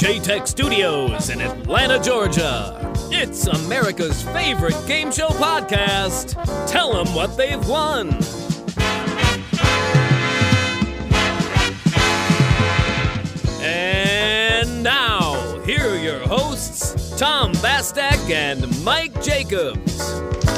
J-Tech Studios in Atlanta, Georgia. It's America's favorite game show podcast. Tell them what they've won. And now, here are your hosts, Tom Bastak and Mike Jacobs.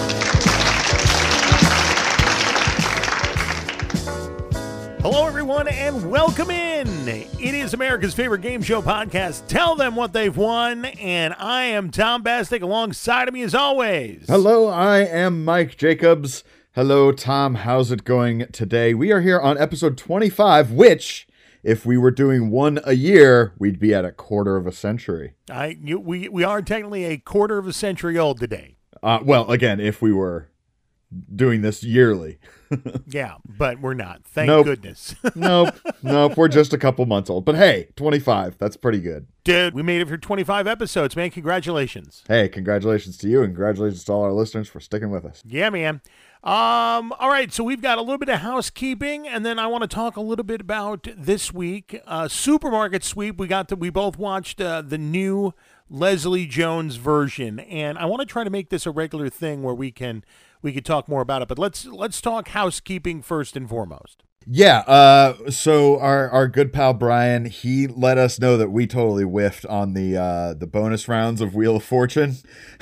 Hello, everyone, and welcome in. It is America's favorite game show podcast. Tell them what they've won, and I am Tom Bastak. Alongside of me, as always. Hello, I am Mike Jacobs. Hello, Tom. How's it going today? We are here on episode 25, which, if we were doing one a year, we'd be at a quarter of a century. We are technically a quarter of a century old today. Well, again, if we were doing this yearly. Yeah, but we're not. Thank goodness. Nope. We're just a couple months old. But hey, 25, that's pretty good. Dude, we made it for 25 episodes, man. Congratulations. Hey, congratulations to you, and congratulations to all our listeners for sticking with us. Yeah, man. All right, so we've got a little bit of housekeeping, and then I want to talk a little bit about this week. Supermarket Sweep, we both watched the new Leslie Jones version, and I want to try to make this a regular thing where we could talk more about it, but let's talk housekeeping first and foremost. Yeah, so our good pal Brian, he let us know that we totally whiffed on the bonus rounds of Wheel of Fortune.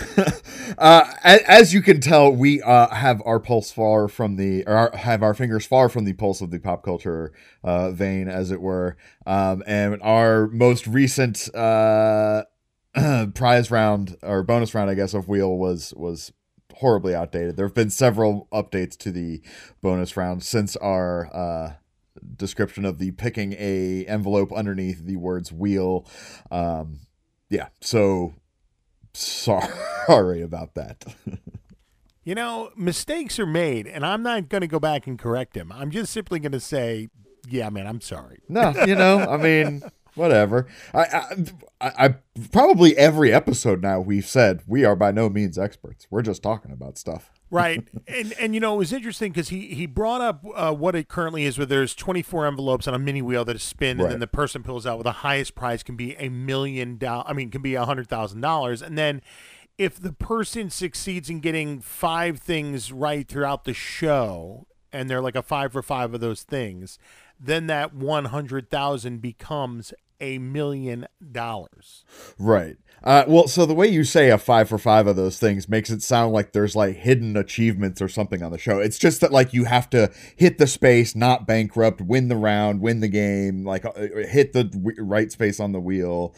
As you can tell, we have our pulse far from have our fingers far from the pulse of the pop culture vein, as it were. And our most recent prize round, or bonus round, I guess, of Wheel was horribly outdated. There have been several updates to the bonus round since our description of the picking a envelope underneath the words wheel. Yeah, so sorry about that. You know, mistakes are made, and I'm not going to go back and correct them. I'm just simply going to say, yeah, man, I'm sorry. No, I mean, whatever. I probably every episode now we've said we are by no means experts. We're just talking about stuff. Right. And it was interesting because he brought up what it currently is, where there's 24 envelopes on a mini wheel that is spin, and then the person pulls out with the highest prize can be $1 million. Can be $100,000. And then if the person succeeds in getting 5 things right throughout the show, and they're like a 5 for 5 of those things, then that 100,000 becomes $1 million. Right. Well, so the way you say a 5 for 5 of those things makes it sound like there's like hidden achievements or something on the show. It's just that like you have to hit the space, not bankrupt, win the round, win the game, like hit the right space on the wheel.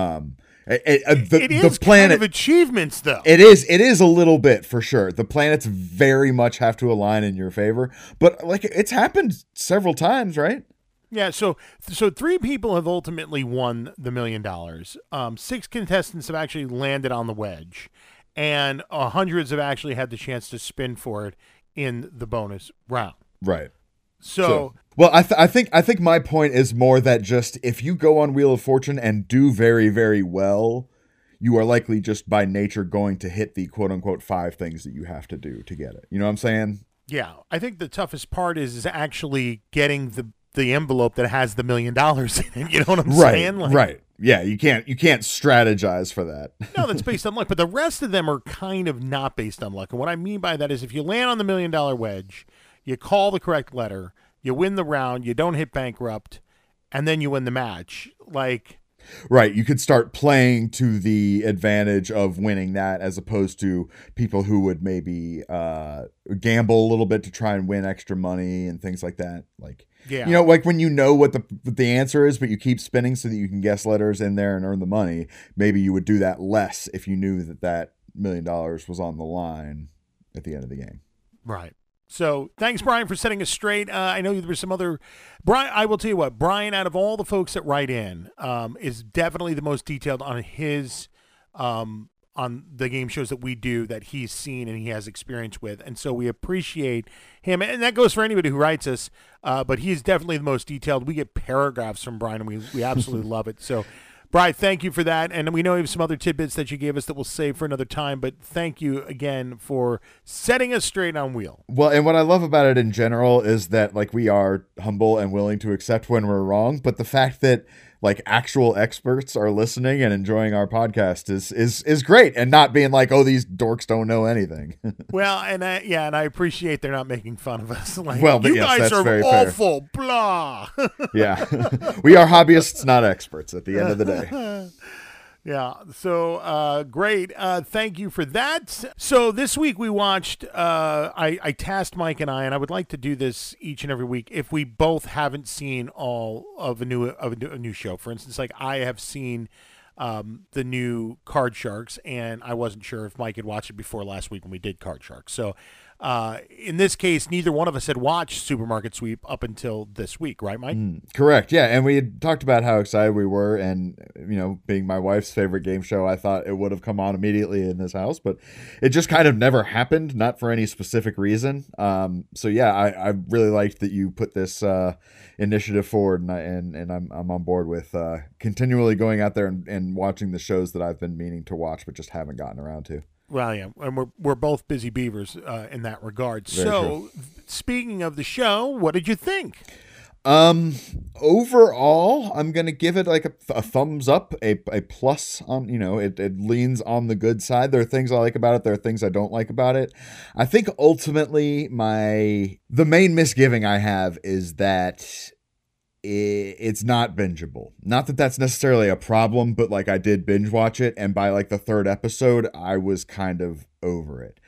It is kind of achievements, though. It is a little bit, for sure. The planets very much have to align in your favor, but like it's happened several times, right? Yeah, so 3 people have ultimately won the $1 million. 6 contestants have actually landed on the wedge, and hundreds have actually had the chance to spin for it in the bonus round. Right. So well, I think my point is more that just if you go on Wheel of Fortune and do very, very well, you are likely just by nature going to hit the quote unquote 5 things that you have to do to get it. You know what I'm saying? Yeah, I think the toughest part is actually getting the envelope that has the $1 million in it. You know what I'm saying? Right. Yeah, you can't strategize for that. No, that's based on luck. But the rest of them are kind of not based on luck. And what I mean by that is if you land on the $1 million wedge, you call the correct letter, you win the round, you don't hit bankrupt, and then you win the match. Right, you could start playing to the advantage of winning that, as opposed to people who would maybe gamble a little bit to try and win extra money and things like that. Yeah. Like when you know what the answer is, but you keep spinning so that you can guess letters in there and earn the money. Maybe you would do that less if you knew that $1 million was on the line at the end of the game. Right. So thanks, Brian, for setting us straight. I know there were some other Brian. I will tell you what, Brian, out of all the folks that write in, is definitely the most detailed on his on the game shows that we do that he's seen and he has experience with. And so we appreciate him. And that goes for anybody who writes us. But he's definitely the most detailed. We get paragraphs from Brian, and we absolutely love it. So Brian, thank you for that. And we know you have some other tidbits that you gave us that we'll save for another time, but thank you again for setting us straight on Wheel. Well, and what I love about it in general is that, like, we are humble and willing to accept when we're wrong, but the fact that like actual experts are listening and enjoying our podcast is great, and not being like, oh, these dorks don't know anything. Well, and I appreciate they're not making fun of us. Like, Well, you yes, guys that's are very fair. awful, blah. Yeah. We are hobbyists, not experts at the end of the day. Yeah, so great. Thank you for that. So this week we watched, I tasked Mike and I would like to do this each and every week if we both haven't seen all of a new show. For instance, like I have seen the new Card Sharks, and I wasn't sure if Mike had watched it before last week when we did Card Sharks. So in this case, neither one of us had watched Supermarket Sweep up until this week, right, Mike? Correct. Yeah, and we had talked about how excited we were, and being my wife's favorite game show, I thought it would have come on immediately in this house, but it just kind of never happened, not for any specific reason. So yeah, I really liked that you put this initiative forward, and I'm on board with continually going out there and watching the shows that I've been meaning to watch but just haven't gotten around to. Well, yeah, and we're both busy beavers in that regard. Very true. Speaking of the show, what did you think? Overall, I'm gonna give it like a thumbs up, a plus on. It leans on the good side. There are things I like about it. There are things I don't like about it. I think ultimately the main misgiving I have is that it's not bingeable. Not that that's necessarily a problem, but like I did binge watch it, and by like the third episode, I was kind of over it.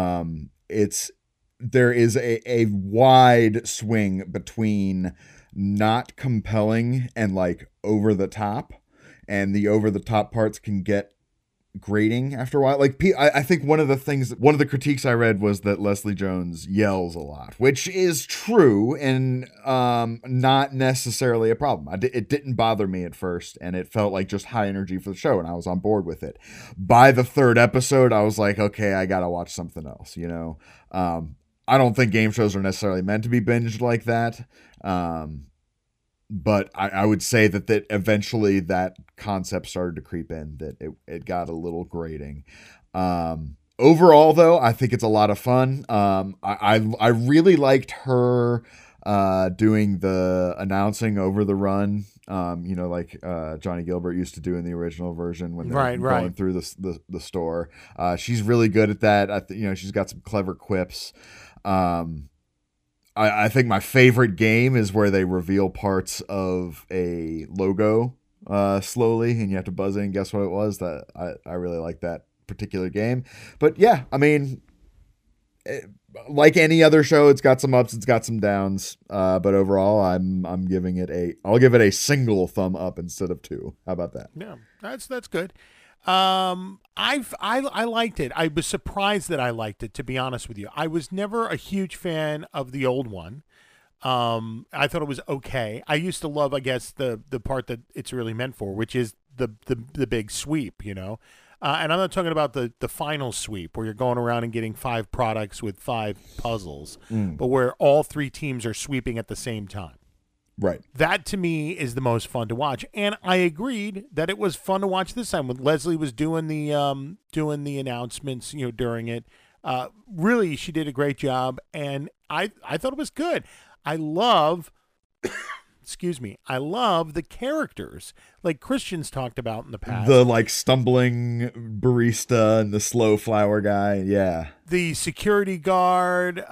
There is a wide swing between not compelling and like over the top, and the over the top parts can get grating after a while. Like I think one of the critiques I read was that Leslie Jones yells a lot, which is true and not necessarily a problem. It didn't bother me at first, and it felt like just high energy for the show, and I was on board with it. By the third episode, I was like, okay, I gotta watch something else. I don't think game shows are necessarily meant to be binged like that. But I would say that eventually that concept started to creep in, that it got a little grating. Overall, though, I think it's a lot of fun. I really liked her doing the announcing over the run, like Johnny Gilbert used to do in the original version when they're going through the store. She's really good at that. She's got some clever quips. I think my favorite game is where they reveal parts of a logo slowly, and you have to buzz in and guess what it was. That I really like that particular game. But yeah, I mean, like any other show, it's got some ups, it's got some downs. But overall, I'll give it a single thumb up instead of two. How about that? Yeah, that's good. I liked it. I was surprised that I liked it, to be honest with you. I was never a huge fan of the old one. I thought it was okay. I used to love, I guess, the part that it's really meant for, which is the big sweep, and I'm not talking about the final sweep where you're going around and getting 5 products with 5 puzzles, but where all 3 teams are sweeping at the same time. Right. That to me is the most fun to watch, and I agreed that it was fun to watch this time when Leslie was doing the announcements, during it. Really, she did a great job, and I thought it was good. I love, excuse me, I love the characters like Christian's talked about in the past. The like stumbling barista and the slow flower guy, yeah. The security guard,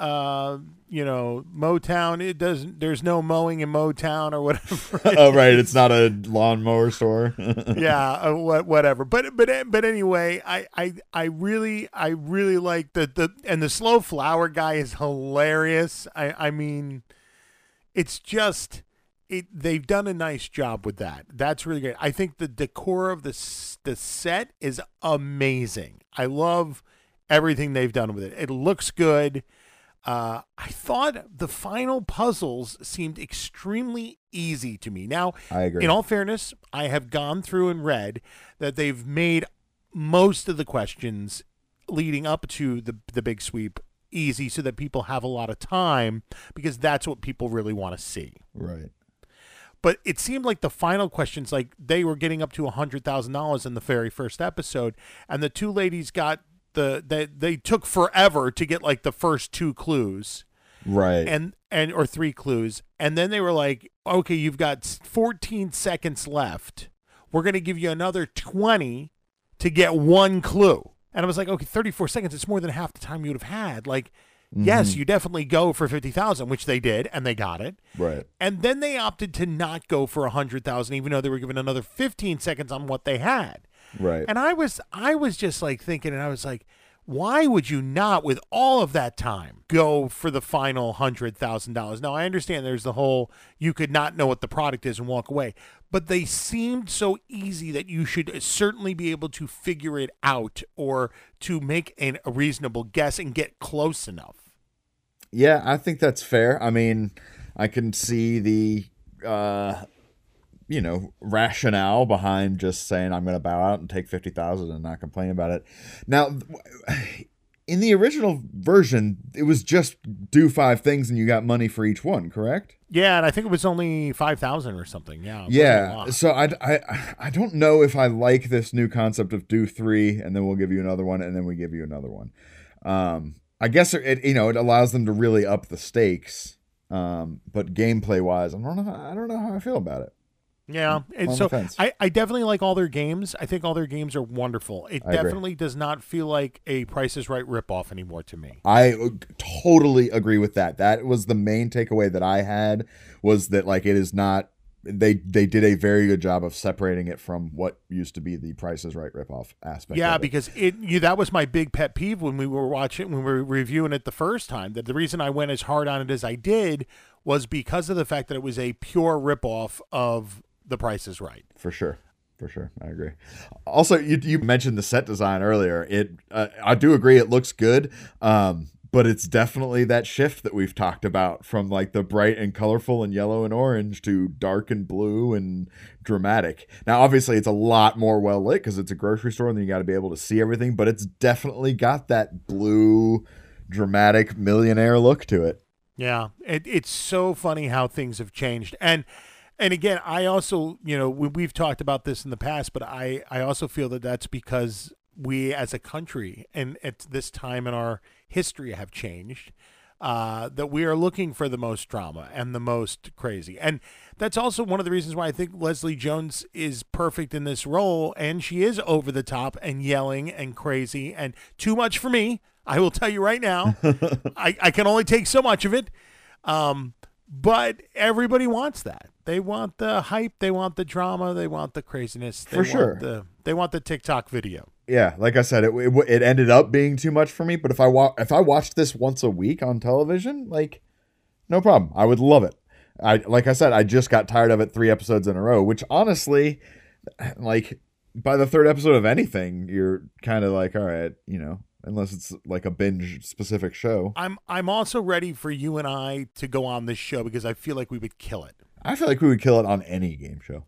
Motown. There's no mowing in Motown or whatever. Oh, right. It's not a lawnmower store. Yeah, whatever. But anyway, I really like and the slow flower guy is hilarious. I mean, it's just they've done a nice job with that. That's really great. I think the decor of the set is amazing. I love everything they've done with it. It looks good. I thought the final puzzles seemed extremely easy to me. Now, I agree. In all fairness, I have gone through and read that they've made most of the questions leading up to the big sweep easy so that people have a lot of time, because that's what people really want to see. Right. But it seemed like the final questions, like they were getting up to $100,000 in the very first episode, and the 2 ladies got they took forever to get like the first 2 clues, right, and or 3 clues, and then they were like, okay, you've got 14 seconds left. We're going to give you another 20 to get one clue. And I was like, okay, 34 seconds. It's more than half the time you would have had. Like, yes, you definitely go for 50,000, which they did, and they got it. Right. And then they opted to not go for 100,000, even though they were given another 15 seconds on what they had. Right. And I was just like thinking, and I was like, why would you not, with all of that time, go for the final $100,000? Now, I understand there's the whole, you could not know what the product is and walk away, but they seemed so easy that you should certainly be able to figure it out or to make a reasonable guess and get close enough. Yeah, I think that's fair. I mean, I can see the, rationale behind just saying I'm going to bow out and take 50,000 and not complain about it. Now, in the original version, it was just do 5 things and you got money for each one, correct? Yeah, and I think it was only 5,000 or something. Yeah. Yeah. So I don't know if I like this new concept of do 3 and then we'll give you another one and then we give you another one. I guess it allows them to really up the stakes. But gameplay wise, I don't know how I feel about it. Yeah, and so I definitely like all their games. I think all their games are wonderful. It definitely does not feel like a Price is Right ripoff anymore to me. I totally agree with that. That was the main takeaway that I had, was that like it is not. They did a very good job of separating it from what used to be the Price is Right ripoff aspect. Yeah, of it. because that was my big pet peeve when we were reviewing it the first time. That the reason I went as hard on it as I did was because of the fact that it was a pure ripoff of The Price is Right. For sure. I agree. Also, you mentioned the set design earlier. I do agree it looks good, but it's definitely that shift that we've talked about from like the bright and colorful and yellow and orange to dark and blue and dramatic. Now, obviously, it's a lot more well lit because it's a grocery store and then you got to be able to see everything, but it's definitely got that blue, dramatic millionaire look to it. Yeah, it's so funny how things have changed. And again, I also, we've talked about this in the past, but I also feel that that's because we as a country and at this time in our history have changed, that we are looking for the most drama and the most crazy. And that's also one of the reasons why I think Leslie Jones is perfect in this role. And she is over the top and yelling and crazy and too much for me. I will tell you right now, I can only take so much of it. But everybody wants that. They want the hype. They want the drama. They want the craziness. They want the TikTok video. Yeah, like I said, it ended up being too much for me. But if I watched this once a week on television, like, no problem. I would love it. Like I said, I just got tired of it 3 episodes in a row. Which honestly, like by the 3rd episode of anything, you're kind of like, all right, unless it's like a binge specific show. I'm also ready for you and I to go on this show because I feel like we would kill it. I feel like we would kill it on any game show.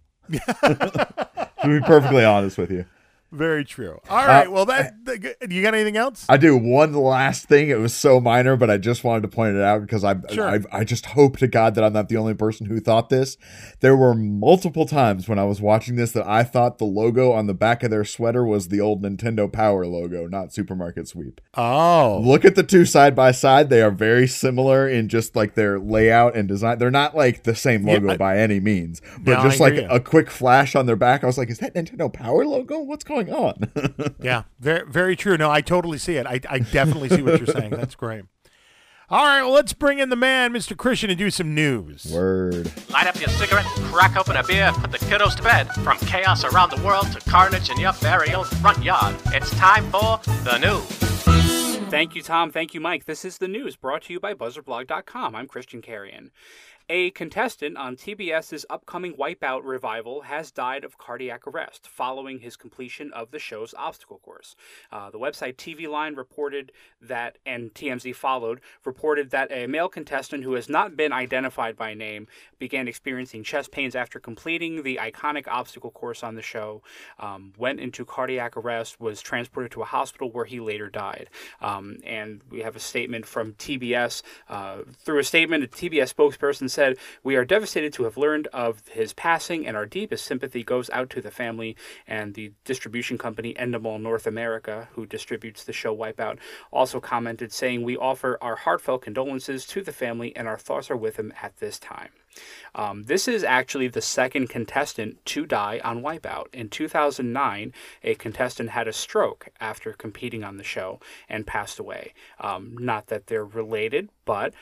To be perfectly honest with you. Very true. All right. Well, you got anything else? I do. One last thing. It was so minor, but I just wanted to point it out because I just hope to God that I'm not the only person who thought this. There were multiple times when I was watching this that I thought the logo on the back of their sweater was the old Nintendo Power logo, not Supermarket Sweep. Oh. Look at the two side by side. They are very similar in just like their layout and design. They're not like the same logo by any means, but just like a quick flash on their back. I was like, is that Nintendo Power logo? What's going on? Yeah, very, very true. No, I totally see it. I definitely see what you're saying. That's great. All right, well, let's bring in the man, Mr. Christian, and do some news. Word. Light up your cigarette, crack open a beer, put the kiddos to bed. From chaos around the world to carnage in your very own front yard, it's time for the news. Thank you, Tom. Thank you, Mike. This is the news brought to you by BuzzerBlog.com. I'm Christian Carrion. A contestant on TBS's upcoming Wipeout revival has died of cardiac arrest following his completion of the show's obstacle course. The website TV Line reported that, and TMZ followed, reported that a male contestant who has not been identified by name began experiencing chest pains after completing the iconic obstacle course on the show, went into cardiac arrest, was transported to a hospital where he later died. And we have a statement from TBS. Through a statement, a TBS spokesperson said, "We are devastated to have learned of his passing, and our deepest sympathy goes out to the family." And the distribution company Endemol North America, who distributes the show Wipeout, also commented saying, "We offer our heartfelt condolences to the family, and our thoughts are with him at this time." This is actually the second contestant to die on Wipeout. In 2009, a contestant had a stroke after competing on the show and passed away. Not that they're related, but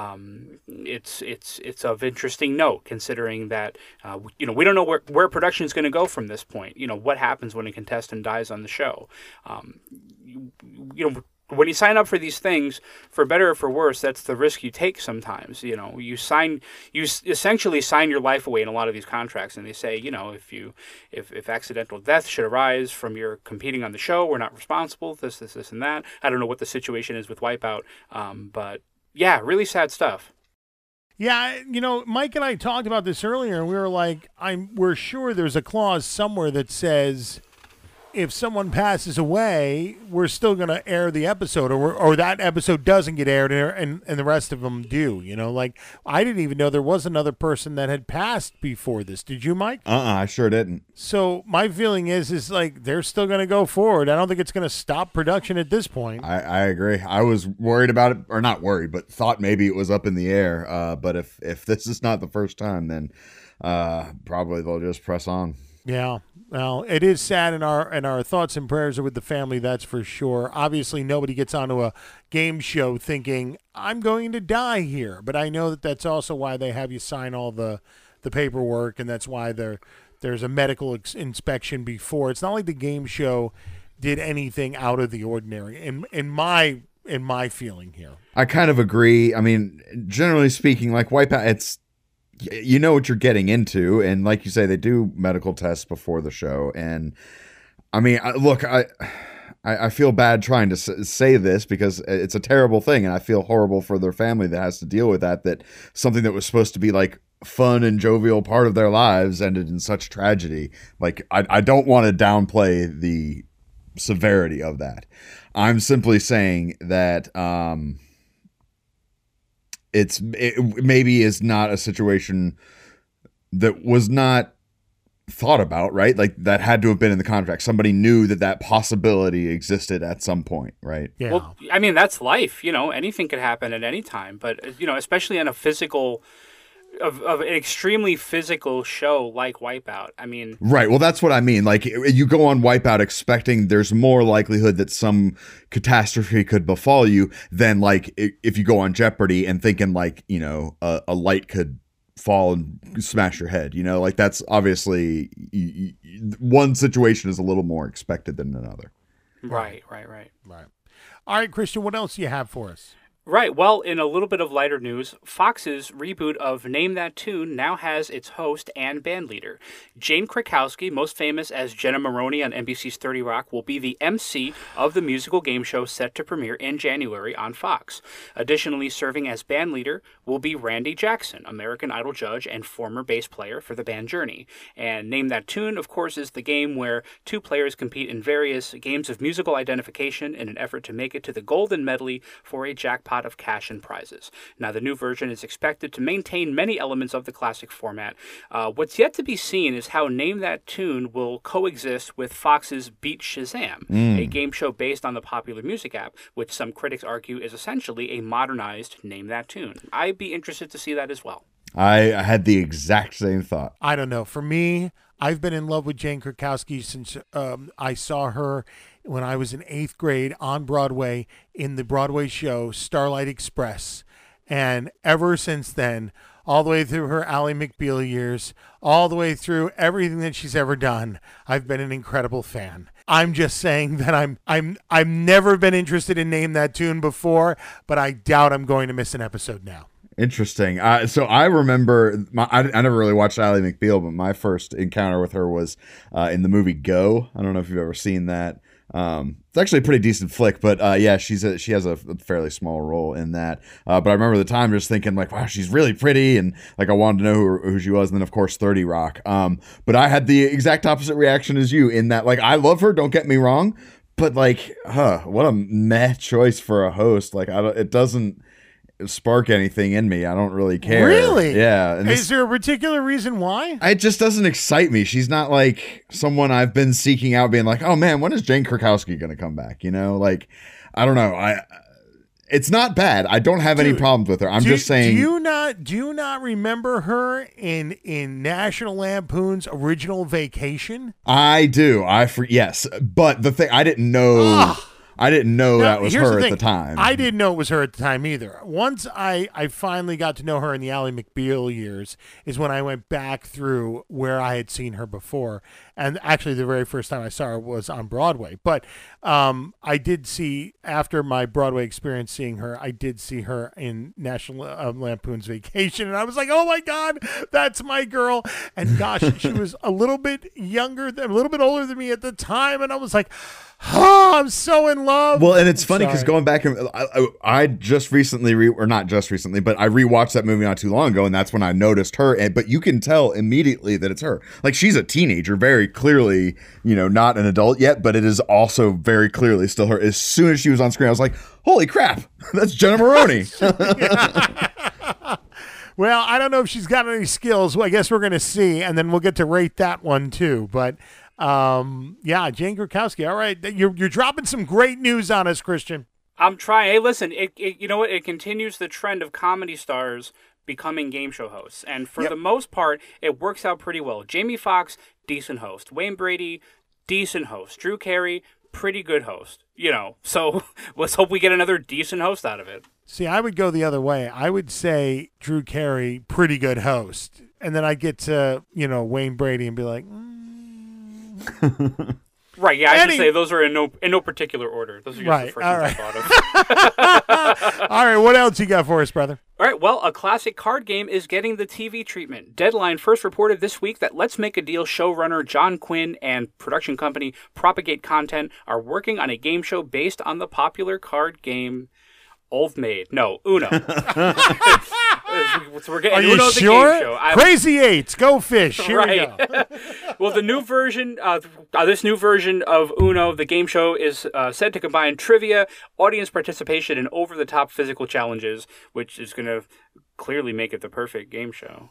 it's of interesting note, considering that we don't know where production is going to go from this point. What happens when a contestant dies on the show. When you sign up for these things, for better or for worse, that's the risk you take sometimes. You essentially sign your life away in a lot of these contracts, and they say, if accidental death should arise from your competing on the show, we're not responsible, this, and that. I don't know what the situation is with Wipeout, but yeah, really sad stuff. Yeah, Mike and I talked about this earlier, and we were like, we're sure there's a clause somewhere that says, if someone passes away, we're still going to air the episode, or that episode doesn't get aired, and the rest of them do. I didn't even know there was another person that had passed before this. Did you, Mike? I sure didn't. So my feeling is like they're still going to go forward. I don't think it's going to stop production at this point. I agree. I was worried about it, or not worried, but thought maybe it was up in the air. But if this is not the first time, then probably they'll just press on. Yeah. Well, it is sad, and our thoughts and prayers are with the family, that's for sure. Obviously, nobody gets onto a game show thinking, I'm going to die here. But I know that that's also why they have you sign all the paperwork, and that's why there's a medical inspection before. It's not like the game show did anything out of the ordinary, in my feeling here. I kind of agree. I mean, generally speaking, like Wipeout, it's, you know what you're getting into, and like you say, they do medical tests before the show. And I mean, I feel bad trying to say this because it's a terrible thing, and I feel horrible for their family that has to deal with that something that was supposed to be like fun and jovial part of their lives ended in such tragedy. Like, I don't want to downplay the severity of that. I'm simply saying that it maybe is not a situation that was not thought about, right? Like, that had to have been in the contract. Somebody knew that possibility existed at some point, right? Yeah. Well, I mean, that's life. Anything could happen at any time. But, especially in a physical, of an extremely physical show like Wipeout. I mean, right. Well, that's what I mean. Like, you go on Wipeout expecting there's more likelihood that some catastrophe could befall you than like if you go on Jeopardy and thinking like, a light could fall and smash your head. Like, that's obviously one situation is a little more expected than another. Right. All right, Christian, what else do you have for us? Right. Well, in a little bit of lighter news, Fox's reboot of Name That Tune now has its host and bandleader. Jane Krakowski, most famous as Jenna Maroney on NBC's 30 Rock, will be the MC of the musical game show set to premiere in January on Fox. Additionally, serving as bandleader will be Randy Jackson, American Idol judge and former bass player for the band Journey. And Name That Tune, of course, is the game where two players compete in various games of musical identification in an effort to make it to the golden medley for a jackpot of cash and prizes. Now, the new version is expected to maintain many elements of the classic format. What's yet to be seen is how Name That Tune will coexist with Fox's Beat Shazam, a game show based on the popular music app, which some critics argue is essentially a modernized Name That Tune. I'd be interested to see that as well. I had the exact same thought. I don't know. For me, I've been in love with Jane Krakowski since I saw her when I was in 8th grade on Broadway in the Broadway show Starlight Express. And ever since then, all the way through her Ally McBeal years, all the way through everything that she's ever done, I've been an incredible fan. I'm just saying that I've never been interested in Name That Tune before, but I doubt I'm going to miss an episode now. Interesting. So I remember, I never really watched Ally McBeal, but my first encounter with her was in the movie Go. I don't know if you've ever seen that. It's actually a pretty decent flick, but yeah, she has a fairly small role in that. But I remember the time just thinking like, wow, she's really pretty, and like I wanted to know who she was. And then of course 30 Rock. But I had the exact opposite reaction as you in that, like, I love her, don't get me wrong, but like, what a meh choice for a host. Like, it doesn't spark anything in me. I don't really care. Really? Yeah. Is there a particular reason why? It just doesn't excite me. She's not like someone I've been seeking out being like, oh man, when is Jane Krakowski going to come back? Like, I don't know. It's not bad. I don't have any problems with her. I'm just saying. Do you not remember her in National Lampoon's Original Vacation? I do. Yes, but the thing I didn't know. I didn't know that was her at the time. I didn't know it was her at the time either. Once I finally got to know her in the Ally McBeal years is when I went back through where I had seen her before. And actually the very first time I saw her was on Broadway. But I did see, after my Broadway experience seeing her, I did see her in National Lampoon's Vacation. And I was like, oh my God, that's my girl. And gosh, she was a little bit younger, a little bit older than me at the time. And I was like, oh, I'm so in love. Well, and it's funny because going back, I just recently, or not just recently, but I rewatched that movie not too long ago, and that's when I noticed her. But you can tell immediately that it's her. Like, she's a teenager, very clearly, not an adult yet, but it is also very clearly still her. As soon as she was on screen, I was like, holy crap, that's Jenna Maroney. Well, I don't know if she's got any skills. Well, I guess we're going to see, and then we'll get to rate that one too. But yeah, Jane Krakowski. All right, you're dropping some great news on us, Christian. I'm trying. Hey, listen, you know what? It continues the trend of comedy stars becoming game show hosts, and for the most part, it works out pretty well. Jamie Foxx, decent host. Wayne Brady, decent host. Drew Carey, pretty good host. So let's hope we get another decent host out of it. See, I would go the other way. I would say Drew Carey, pretty good host, and then I get to Wayne Brady and be like. Right, yeah, I should say those are in no particular order. Those are just the first ones I thought of. All right, what else you got for us, brother? All right, well, a classic card game is getting the TV treatment. Deadline first reported this week that Let's Make a Deal showrunner John Quinn and production company Propagate Content are working on a game show based on the popular card game Uno. So we're getting Are you Uno sure? The game show. Crazy Eights, go fish. Here we go. Well, the new version, this new version of Uno, the game show, is said to combine trivia, audience participation, and over-the-top physical challenges, which is going to clearly make it the perfect game show.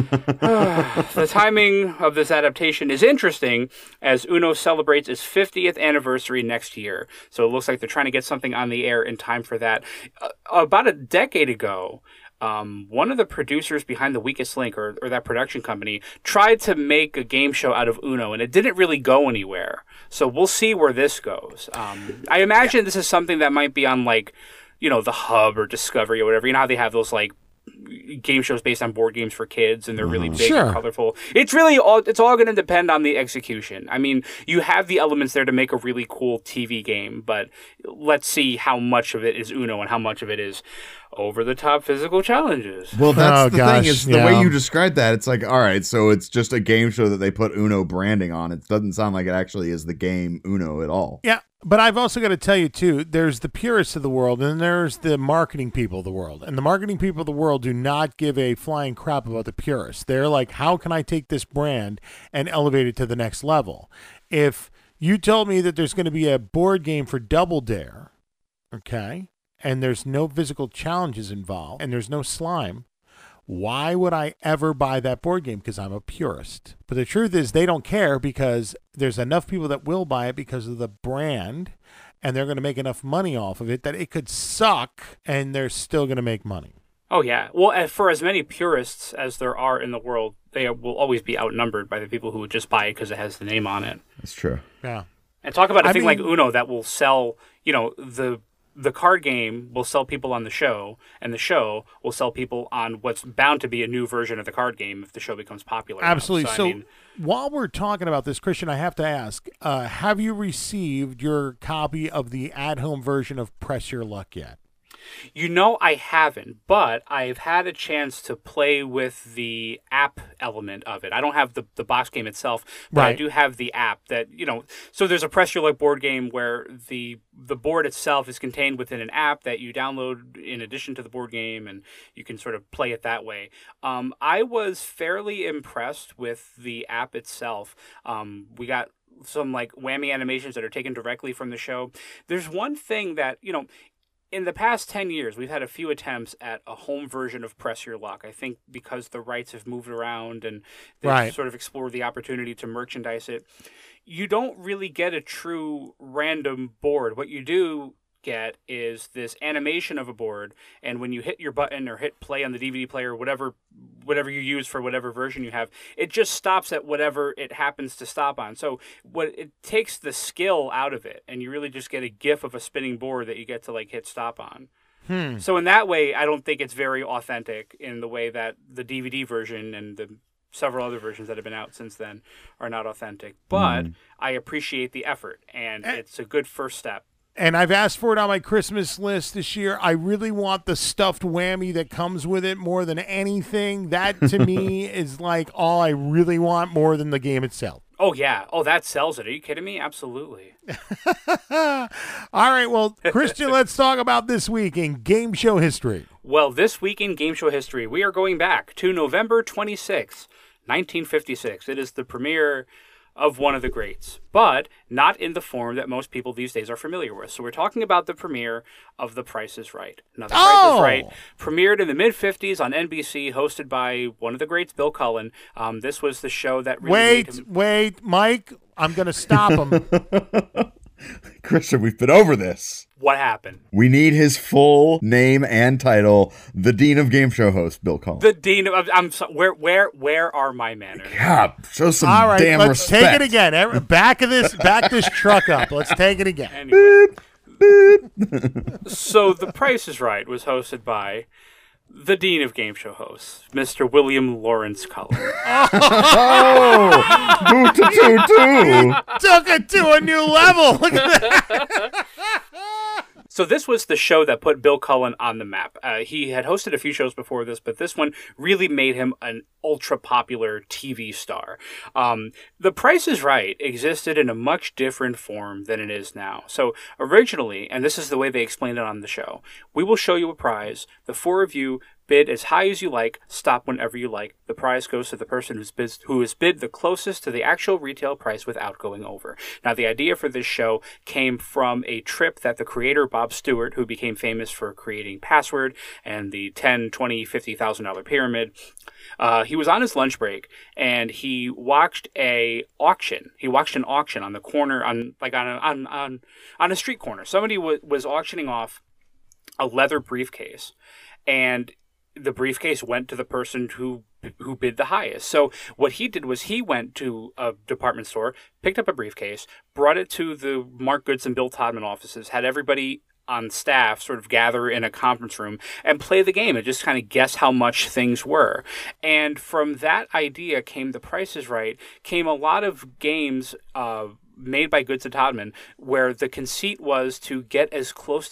The timing of this adaptation is interesting as Uno celebrates its 50th anniversary next year. So it looks like they're trying to get something on the air in time for that. About a decade ago, one of the producers behind The Weakest Link, or that production company, tried to make a game show out of Uno, and it didn't really go anywhere. So we'll see where this goes. I imagine this is something that might be on, the Hub or Discovery or whatever. You know how they have those, game shows based on board games for kids, and they're really big and colorful. It's all going to depend on the execution. I mean, you have the elements there to make a really cool TV game, but let's see how much of it is Uno and how much of it is over-the-top physical challenges. Well, that's thing is the way you described that. It's like, all right, so it's just a game show that they put Uno branding on. It doesn't sound like it actually is the game Uno at all. Yeah. But I've also got to tell you, too, there's the purists of the world, and there's the marketing people of the world. And the marketing people of the world do not give a flying crap about the purists. They're like, how can I take this brand and elevate it to the next level? If you told me that there's going to be a board game for Double Dare, okay, and there's no physical challenges involved, and there's no slime, why would I ever buy that board game? Because I'm a purist. But the truth is they don't care because there's enough people that will buy it because of the brand, and they're going to make enough money off of it that it could suck, and they're still going to make money. Oh, yeah. Well, for as many purists as there are in the world, they will always be outnumbered by the people who would just buy it because it has the name on it. That's true. Yeah. And talk about a thing like Uno that will sell, the card game will sell people on the show, and the show will sell people on what's bound to be a new version of the card game if the show becomes popular. Absolutely. So while we're talking about this, Christian, I have to ask, have you received your copy of the at-home version of Press Your Luck yet? I haven't, but I've had a chance to play with the app element of it. I don't have the box game itself, but I do have the app that, so there's a Press Your Luck board game where the board itself is contained within an app that you download in addition to the board game, and you can sort of play it that way. I was fairly impressed with the app itself. We got some whammy animations that are taken directly from the show. There's one thing that, in the past 10 years, we've had a few attempts at a home version of Press Your Luck. I think because the rights have moved around and they've sort of explored the opportunity to merchandise it. You don't really get a true random board. What you do get is this animation of a board, and when you hit your button or hit play on the DVD player, whatever you use for whatever version you have, it just stops at whatever it happens to stop on. So it takes the skill out of it, and you really just get a GIF of a spinning board that you get to like hit stop on. So in that way, I don't think it's very authentic in the way that the DVD version and the several other versions that have been out since then are not authentic. But I appreciate the effort, and it's a good first step. And I've asked for it on my Christmas list this year. I really want the stuffed whammy that comes with it more than anything. That, to me, is like all I really want more than the game itself. Oh, yeah. Oh, that sells it. Are you kidding me? Absolutely. All right. Well, Christian, let's talk about this week in game show history. Well, this week in game show history, we are going back to November 26, 1956. It is the premiere of one of the greats, but not in the form that most people these days are familiar with. So we're talking about the premiere of The Price is Right. Now, The Price is Right premiered in the mid-50s on NBC, hosted by one of the greats, Bill Cullen. This was the show that really Wait, Mike, I'm going to stop him. Christian, we've been over this. What happened? We need his full name and title. The Dean of Game Show host, Bill Cullen. The Dean of... Where are my manners? God, show some All right, damn let's respect. take it again. Back this truck up. Let's take it again. Anyway. So The Price is Right was hosted by the Dean of Game Show hosts, Mr. William Lawrence Cullen. Oh, boo-to-to-to. Took it to a new level. Look at that. So this was the show that put Bill Cullen on the map. He had hosted a few shows before this, but this one really made him an ultra-popular TV star. The Price is Right existed in a much different form than it is now. So originally, and this is the way they explained it on the show, we will show you a prize. The four of you bid as high as you like, stop whenever you like. The prize goes to the person who has bid the closest to the actual retail price without going over. Now, the idea for this show came from a trip that the creator, Bob Stewart, who became famous for creating Password and the $10,000, $20,000, $50,000 pyramid, he was on his lunch break and he watched an auction. He watched an auction on the corner, on a street corner. Somebody was auctioning off a leather briefcase, and the briefcase went to the person who bid the highest. So what he did was he went to a department store, picked up a briefcase, brought it to the Mark Goodson and Bill Todman offices, had everybody on staff sort of gather in a conference room and play the game and just kind of guess how much things were. And from that idea came The Price is Right, came a lot of games made by Goodson Todman, where the conceit was to get as close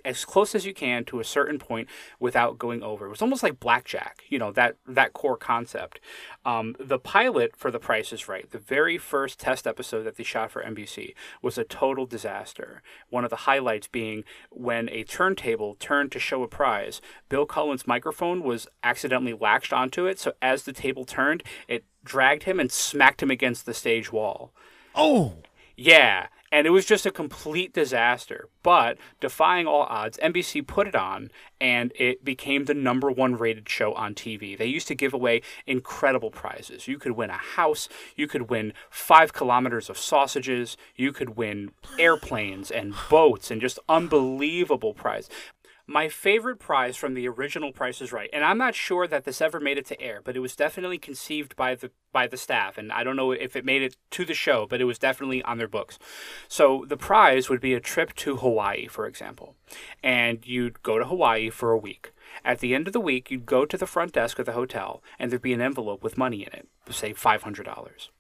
as you can to a certain point without going over. It was almost like blackjack, that core concept. The pilot for The Price is Right, the very first test episode that they shot for NBC, was a total disaster. One of the highlights being when a turntable turned to show a prize, Bill Cullen's microphone was accidentally latched onto it, so as the table turned, it dragged him and smacked him against the stage wall. Oh! Yeah, and it was just a complete disaster. But defying all odds, NBC put it on, and it became the #1 rated show on TV. They used to give away incredible prizes. You could win a house, you could win 5 kilometers of sausages, you could win airplanes and boats, and just unbelievable prizes. My favorite prize from the original Price is Right, and I'm not sure that this ever made it to air, but it was definitely conceived by the staff, and I don't know if it made it to the show, but it was definitely on their books. So the prize would be a trip to Hawaii, for example, and you'd go to Hawaii for a week. At the end of the week, you'd go to the front desk of the hotel, and there'd be an envelope with money in it, say $500.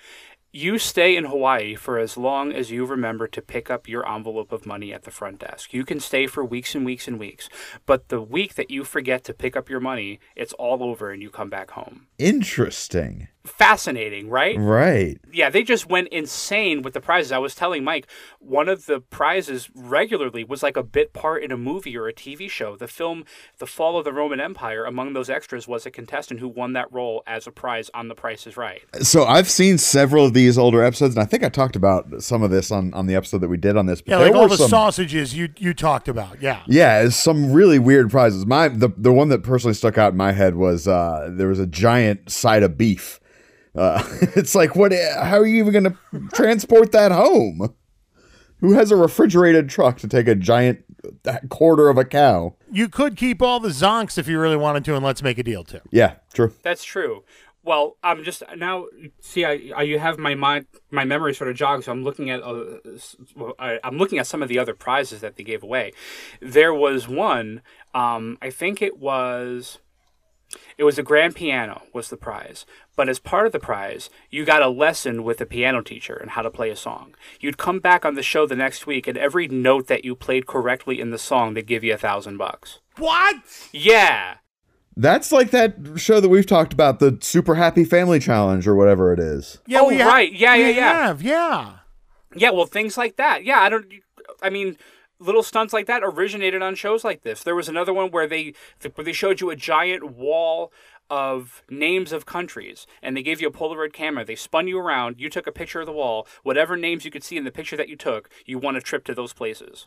You stay in Hawaii for as long as you remember to pick up your envelope of money at the front desk. You can stay for weeks and weeks and weeks, but the week that you forget to pick up your money, it's all over and you come back home. Interesting. Fascinating, right? Right. Yeah, they just went insane with the prizes. I was telling Mike, one of the prizes regularly was like a bit part in a movie or a TV show. The film The Fall of the Roman Empire, among those extras was a contestant who won that role as a prize on The Price is Right. So I've seen several of these older episodes, and I think I talked about some of this on the episode that we did on this. But yeah, like all the sausages you talked about, yeah. Yeah, some really weird prizes. The one that personally stuck out in my head was there was a giant side of beef. It's like, how are you even going to transport that home? Who has a refrigerated truck to take a giant quarter of a cow? You could keep all the zonks if you really wanted to, and let's make a deal too. Yeah, true. That's true. Well, I'm just now. See, you have my memory sort of jogged. So I'm looking at I'm looking at some of the other prizes that they gave away. There was one. I think it was a grand piano was the prize. But as part of the prize, you got a lesson with a piano teacher and how to play a song. You'd come back on the show the next week, and every note that you played correctly in the song, they'd give you $1,000. What? Yeah. That's like that show that we've talked about, the Super Happy Family Challenge or whatever it is. Yeah, oh, we right. Yeah. Yeah. Yeah, well, things like that. Yeah, I mean, little stunts like that originated on shows like this. There was another one where they showed you a giant wall of names of countries, and they gave you a Polaroid camera. They spun you around. You took a picture of the wall. Whatever names you could see in the picture that you took, you won a trip to those places.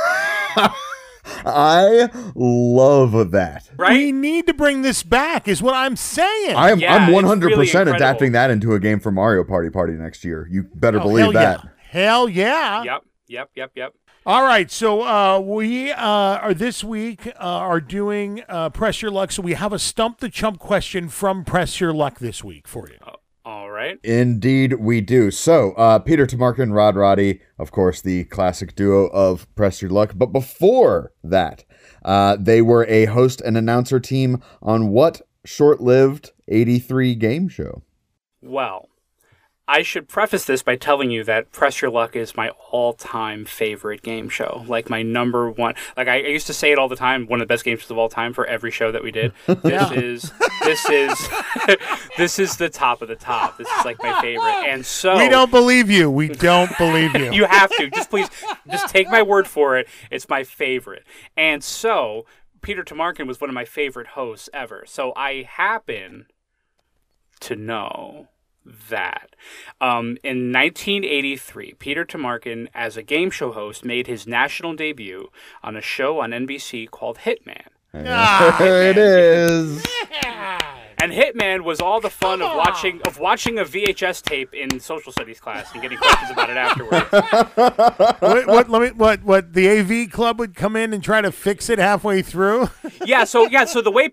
I love that. Right? We need to bring this back, is what I'm saying. I'm Yeah, 100% it's really adapting that into a game for Mario Party next year. You better hell believe that. Yeah. Hell yeah. Yep. All right, so we are this week are doing Press Your Luck. So we have a Stump the Chump question from Press Your Luck this week for you. All right. Indeed, we do. So, Peter Tomarken, Rod Roddy, of course, the classic duo of Press Your Luck. But before that, they were a host and announcer team on what short-lived 83 game show? Well, I should preface this by telling you that Press Your Luck is my all-time favorite game show. Like, my number one. Like, I used to say it all the time, one of the best game shows of all time for every show that we did. This is the top of the top. This is, like, my favorite. And so... We don't believe you. We don't believe you. You have to. Just take my word for it. It's my favorite. And so, Peter Tomarken was one of my favorite hosts ever. So, I happen to know that in 1983, Peter Tomarken, as a game show host, made his national debut on a show on NBC called Hitman. There it is. And Hitman was all the fun of watching a VHS tape in social studies class and getting questions about it afterwards. What the AV club would come in and try to fix it halfway through? So the way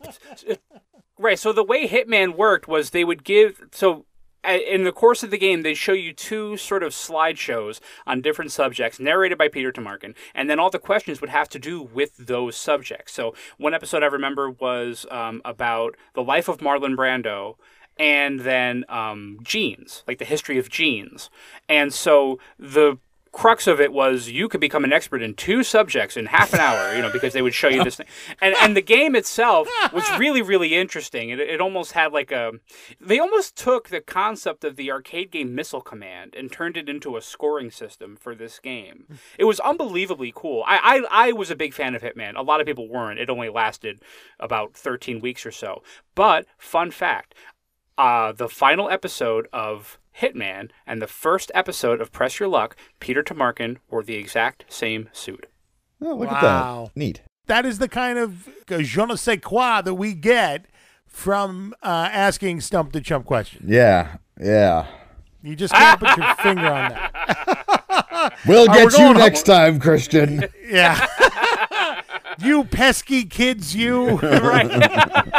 Hitman worked was they would in the course of the game, they'd show you two sort of slideshows on different subjects, narrated by Peter Tomarken, and then all the questions would have to do with those subjects. So one episode I remember was about the life of Marlon Brando, and then jeans, like the history of jeans. And so the crux of it was you could become an expert in two subjects in half an hour, because they would show you this thing. And the game itself was really, really interesting. It almost had they almost took the concept of the arcade game Missile Command and turned it into a scoring system for this game. It was unbelievably cool. I was a big fan of Hitman. A lot of people weren't. It only lasted about 13 weeks or so. But, fun fact, the final episode of Hitman and the first episode of Press Your Luck, Peter Tomarken wore the exact same suit. Oh, look at that. Neat. That is the kind of je ne sais quoi that we get from asking Stump the Chump questions. Yeah. You just can't put your finger on that. We'll get you next time, Christian. Yeah. You pesky kids, you. Right.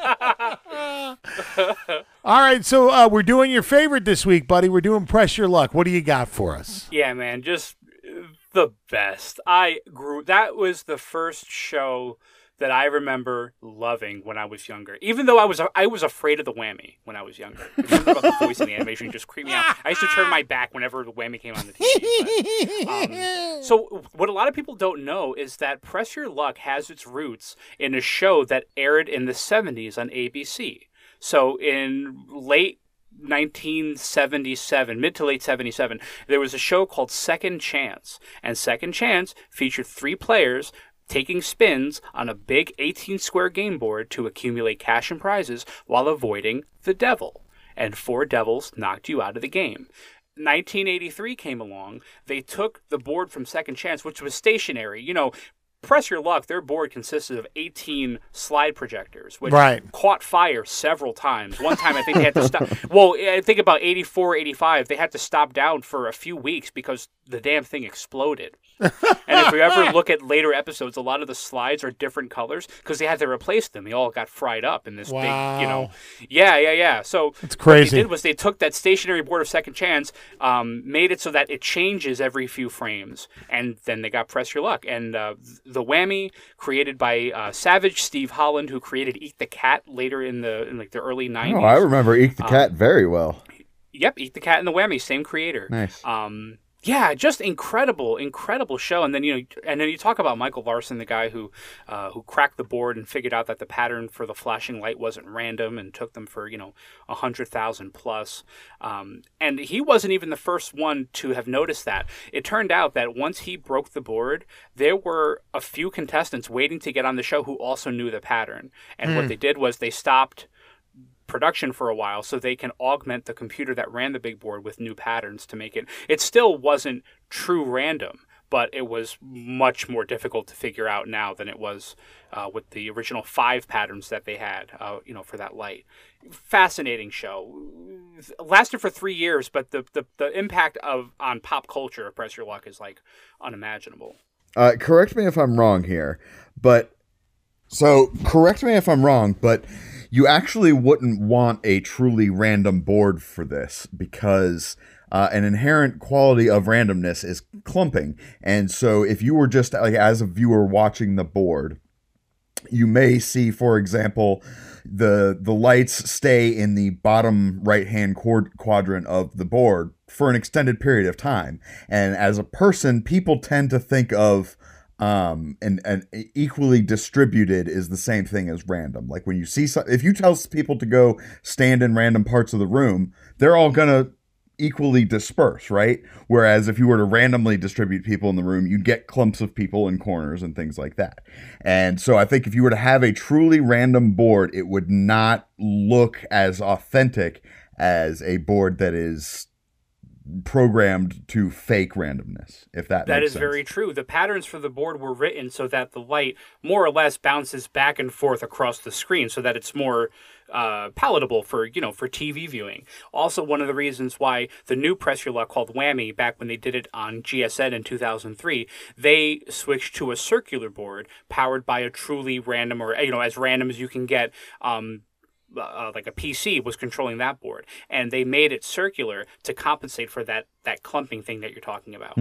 All right, so we're doing your favorite this week, buddy. We're doing Press Your Luck. What do you got for us? Yeah, man, just the best. That was the first show that I remember loving when I was younger. Even though I was afraid of the whammy when I was younger. Remember about the voice in the animation just creeped me out. I used to turn my back whenever the whammy came on the TV. So what a lot of people don't know is that Press Your Luck has its roots in a show that aired in the 70s on ABC. So in late 1977, mid to late 77, there was a show called Second Chance. And Second Chance featured 3 players taking spins on a big 18-square game board to accumulate cash and prizes while avoiding the devil. And 4 devils knocked you out of the game. 1983 came along. They took the board from Second Chance, which was stationary. Press Your Luck, their board consisted of 18 slide projectors, which Right. caught fire several times. One time, I think they had to stop. Well, I think about 84, 85, they had to stop down for a few weeks because the damn thing exploded. And if you ever look at later episodes, a lot of the slides are different colors because they had to replace them. They all got fried up in this big, Yeah. So It's crazy. what they did was they took that stationary board of Second Chance, made it so that it changes every few frames, and then they got Press Your Luck. And the Whammy, created by Savage Steve Holland, who created Eat the Cat later in the early 90s. Oh, I remember Eat the Cat very well. Yep, Eat the Cat and the Whammy, same creator. Nice. Yeah, just incredible show. And then you talk about Michael Larson, the guy who cracked the board and figured out that the pattern for the flashing light wasn't random, and took them for 100,000 plus. And he wasn't even the first one to have noticed that. It turned out that once he broke the board, there were a few contestants waiting to get on the show who also knew the pattern. And what they did was they stopped production for a while so they can augment the computer that ran the big board with new patterns to make it still wasn't true random, but it was much more difficult to figure out now than it was with the original 5 patterns that they had for that light. Fascinating show. Lasted for 3 years, but the impact on pop culture of Press Your Luck is like unimaginable. Correct me if I'm wrong here, but you actually wouldn't want a truly random board for this, because an inherent quality of randomness is clumping. And so if you were just like as a viewer watching the board, you may see, for example, the lights stay in the bottom right-hand quadrant of the board for an extended period of time. And as a person, people tend to think of and equally distributed is the same thing as random. Like when you see if you tell people to go stand in random parts of the room, they're all gonna equally disperse, right? Whereas if you were to randomly distribute people in the room, you'd get clumps of people in corners and things like that. And so I think if you were to have a truly random board, it would not look as authentic as a board that is programmed to fake randomness, if that makes sense. Very true. The patterns for the board were written so that the light more or less bounces back and forth across the screen so that it's more palatable for TV viewing. Also, one of the reasons why the new Press Your Luck, called Whammy, back when they did it on GSN in 2003, they switched to a circular board powered by a truly random, or as random as you can get, like a PC was controlling that board, and they made it circular to compensate for that clumping thing that you're talking about.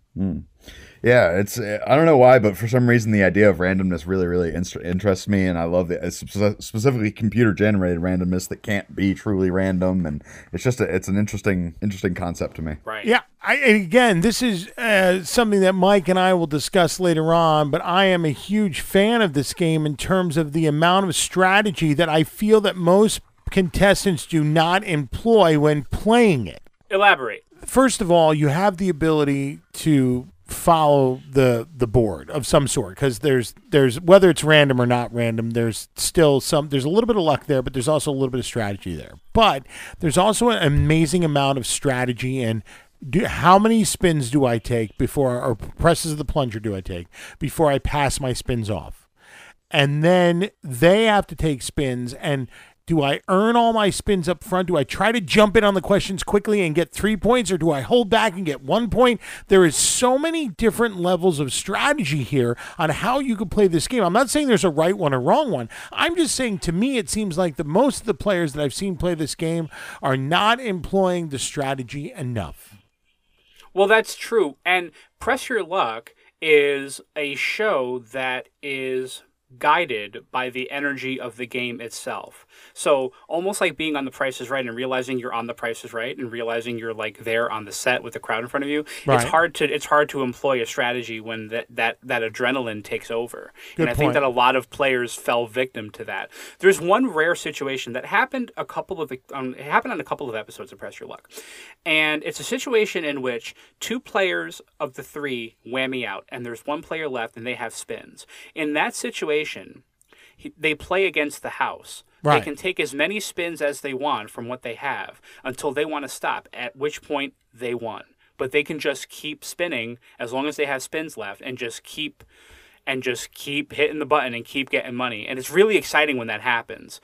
Yeah, it's I don't know why, but for some reason the idea of randomness really, really interests me, and I love it. It's specifically computer-generated randomness that can't be truly random, and it's just it's an interesting concept to me. Right. Yeah. And again, this is something that Mike and I will discuss later on, but I am a huge fan of this game in terms of the amount of strategy that I feel that most contestants do not employ when playing it. Elaborate. First of all, you have the ability to follow the board of some sort, because there's whether it's random or not random, there's still there's a little bit of luck there, but there's also a little bit of strategy there. But there's also an amazing amount of strategy in how many spins do I take or presses of the plunger do I take before I pass my spins off? And then they have to take spins, and do I earn all my spins up front? Do I try to jump in on the questions quickly and get 3 points, or do I hold back and get 1 point? There is so many different levels of strategy here on how you could play this game. I'm not saying there's a right one or wrong one. I'm just saying, to me, it seems like most of the players that I've seen play this game are not employing the strategy enough. Well, that's true. And Press Your Luck is a show that is guided by the energy of the game itself. So almost like being on The Price is Right and realizing you're on The Price is Right and realizing you're like there on the set with the crowd in front of you. Right. It's hard to employ a strategy when that adrenaline takes over. Good and I think point. that a lot of players fell victim to that. There's one rare situation that happened it happened on a couple of episodes of Press Your Luck. And it's a situation in which 2 players of the 3 whammy out, and there's 1 player left and they have spins. In that situation, they play against the house. Right. They can take as many spins as they want from what they have until they want to stop, at which point they won. But they can just keep spinning as long as they have spins left and just keep. and just keep hitting the button and keep getting money. And it's really exciting when that happens.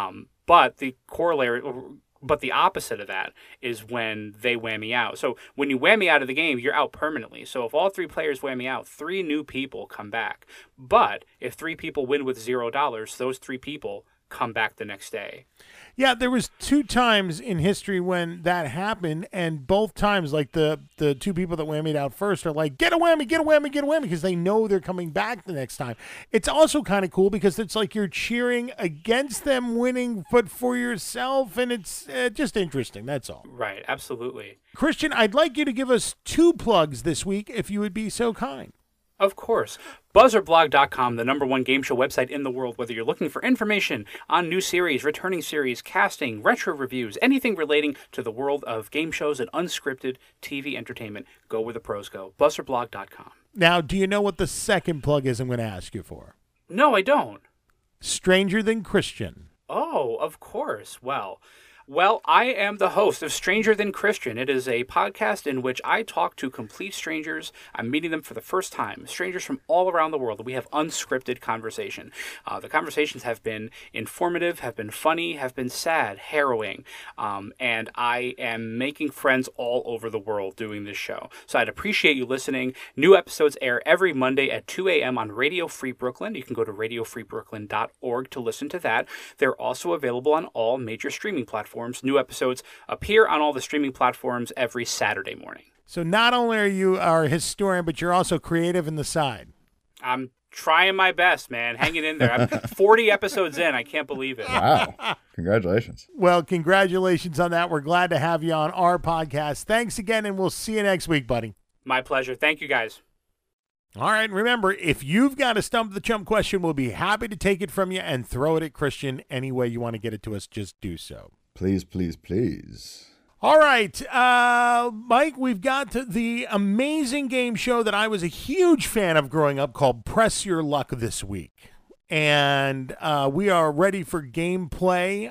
But the corollary, but the opposite of that is when they whammy out. So when you whammy out of the game, you're out permanently. So if all 3 players whammy out, 3 new people come back. But if 3 people win with $0, those 3 people come back the next day. Yeah, there was 2 times in history when that happened, and both times, like the 2 people that whammied out first are like, get a whammy, get a whammy, get a whammy, because they know they're coming back the next time. It's also kind of cool because it's like you're cheering against them winning, but for yourself, and it's just interesting. That's all. Right, absolutely. Christian, I'd like you to give us 2 plugs this week, if you would be so kind. Of course. BuzzerBlog.com, the #1 game show website in the world. Whether you're looking for information on new series, returning series, casting, retro reviews, anything relating to the world of game shows and unscripted TV entertainment, go where the pros go. BuzzerBlog.com. Now, do you know what the second plug is I'm going to ask you for? No, I don't. Stranger Than Christian. Oh, of course. Well, I am the host of Stranger Than Christian. It is a podcast in which I talk to complete strangers. I'm meeting them for the first time, strangers from all around the world. We have unscripted conversation. The conversations have been informative, have been funny, have been sad, harrowing, and I am making friends all over the world doing this show. So I'd appreciate you listening. New episodes air every Monday at 2 a.m. on Radio Free Brooklyn. You can go to radiofreebrooklyn.org to listen to that. They're also available on all major streaming platforms. New episodes appear on all the streaming platforms every Saturday morning. So not only are you our historian, but you're also creative in the side. I'm trying my best, man. Hanging in there. I'm 40 episodes in. I can't believe it. Wow. Congratulations. Well, congratulations on that. We're glad to have you on our podcast. Thanks again, and we'll see you next week, buddy. My pleasure. Thank you, guys. All right, and remember, if you've got a Stump the Chump question, we'll be happy to take it from you and throw it at Christian any way you want to get it to us. Just do so. Please, please, please. All right, Mike, we've got the amazing game show that I was a huge fan of growing up called Press Your Luck this week. And we are ready for gameplay.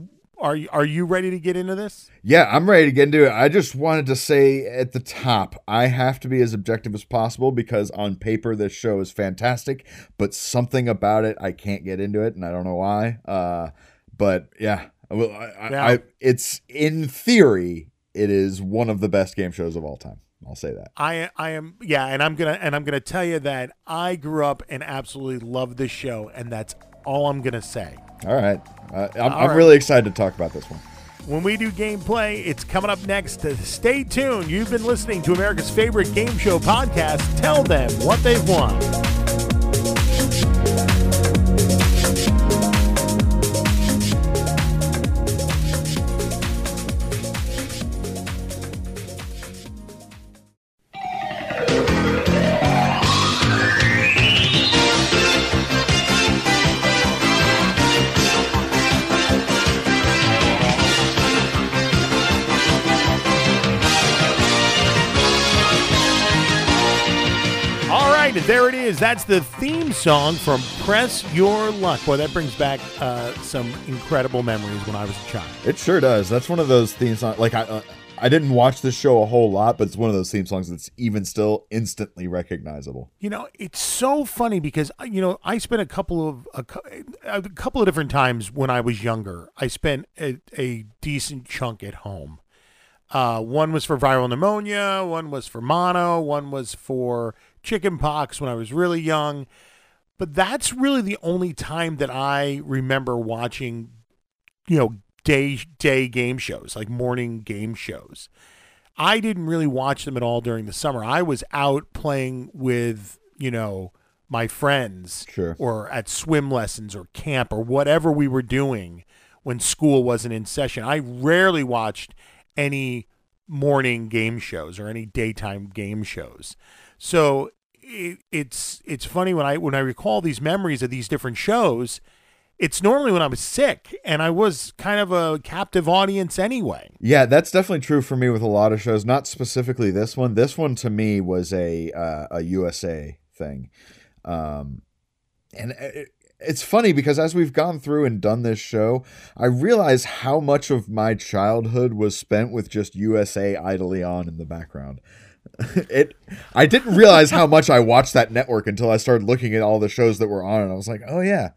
Are you ready to get into this? Yeah, I'm ready to get into it. I just wanted to say at the top, I have to be as objective as possible because on paper this show is fantastic, but something about it, I can't get into it, and I don't know why. But yeah. Well, it's in theory, it is one of the best game shows of all time. I'll say that. I am, yeah, and I'm gonna tell you that I grew up and absolutely loved this show, and that's all I'm gonna say. All right, I'm really excited to talk about this one. When we do gameplay, it's coming up next. Stay tuned. You've been listening to America's favorite game show podcast. Tell them what they've won. There it is. That's the theme song from Press Your Luck. Boy, that brings back some incredible memories when I was a child. It sure does. That's one of those theme songs. Like I didn't watch this show a whole lot, but it's one of those theme songs that's even still instantly recognizable. You know, it's so funny because I spent a couple of different times when I was younger. I spent a decent chunk at home. One was for viral pneumonia, one was for mono, one was for chicken pox when I was really young. But that's really the only time that I remember watching, day game shows, like morning game shows. I didn't really watch them at all during the summer. I was out playing with, my friends, sure, or at swim lessons or camp or whatever we were doing when school wasn't in session. I rarely watched any morning game shows or any daytime game shows. So it's funny when I recall these memories of these different shows, it's normally when I was sick and I was kind of a captive audience anyway. Yeah, that's definitely true for me with a lot of shows, not specifically this one. This one to me was a USA thing. It's funny because as we've gone through and done this show, I realize how much of my childhood was spent with just USA idly on in the background. I didn't realize how much I watched that network until I started looking at all the shows that were on, and I was like, oh yeah.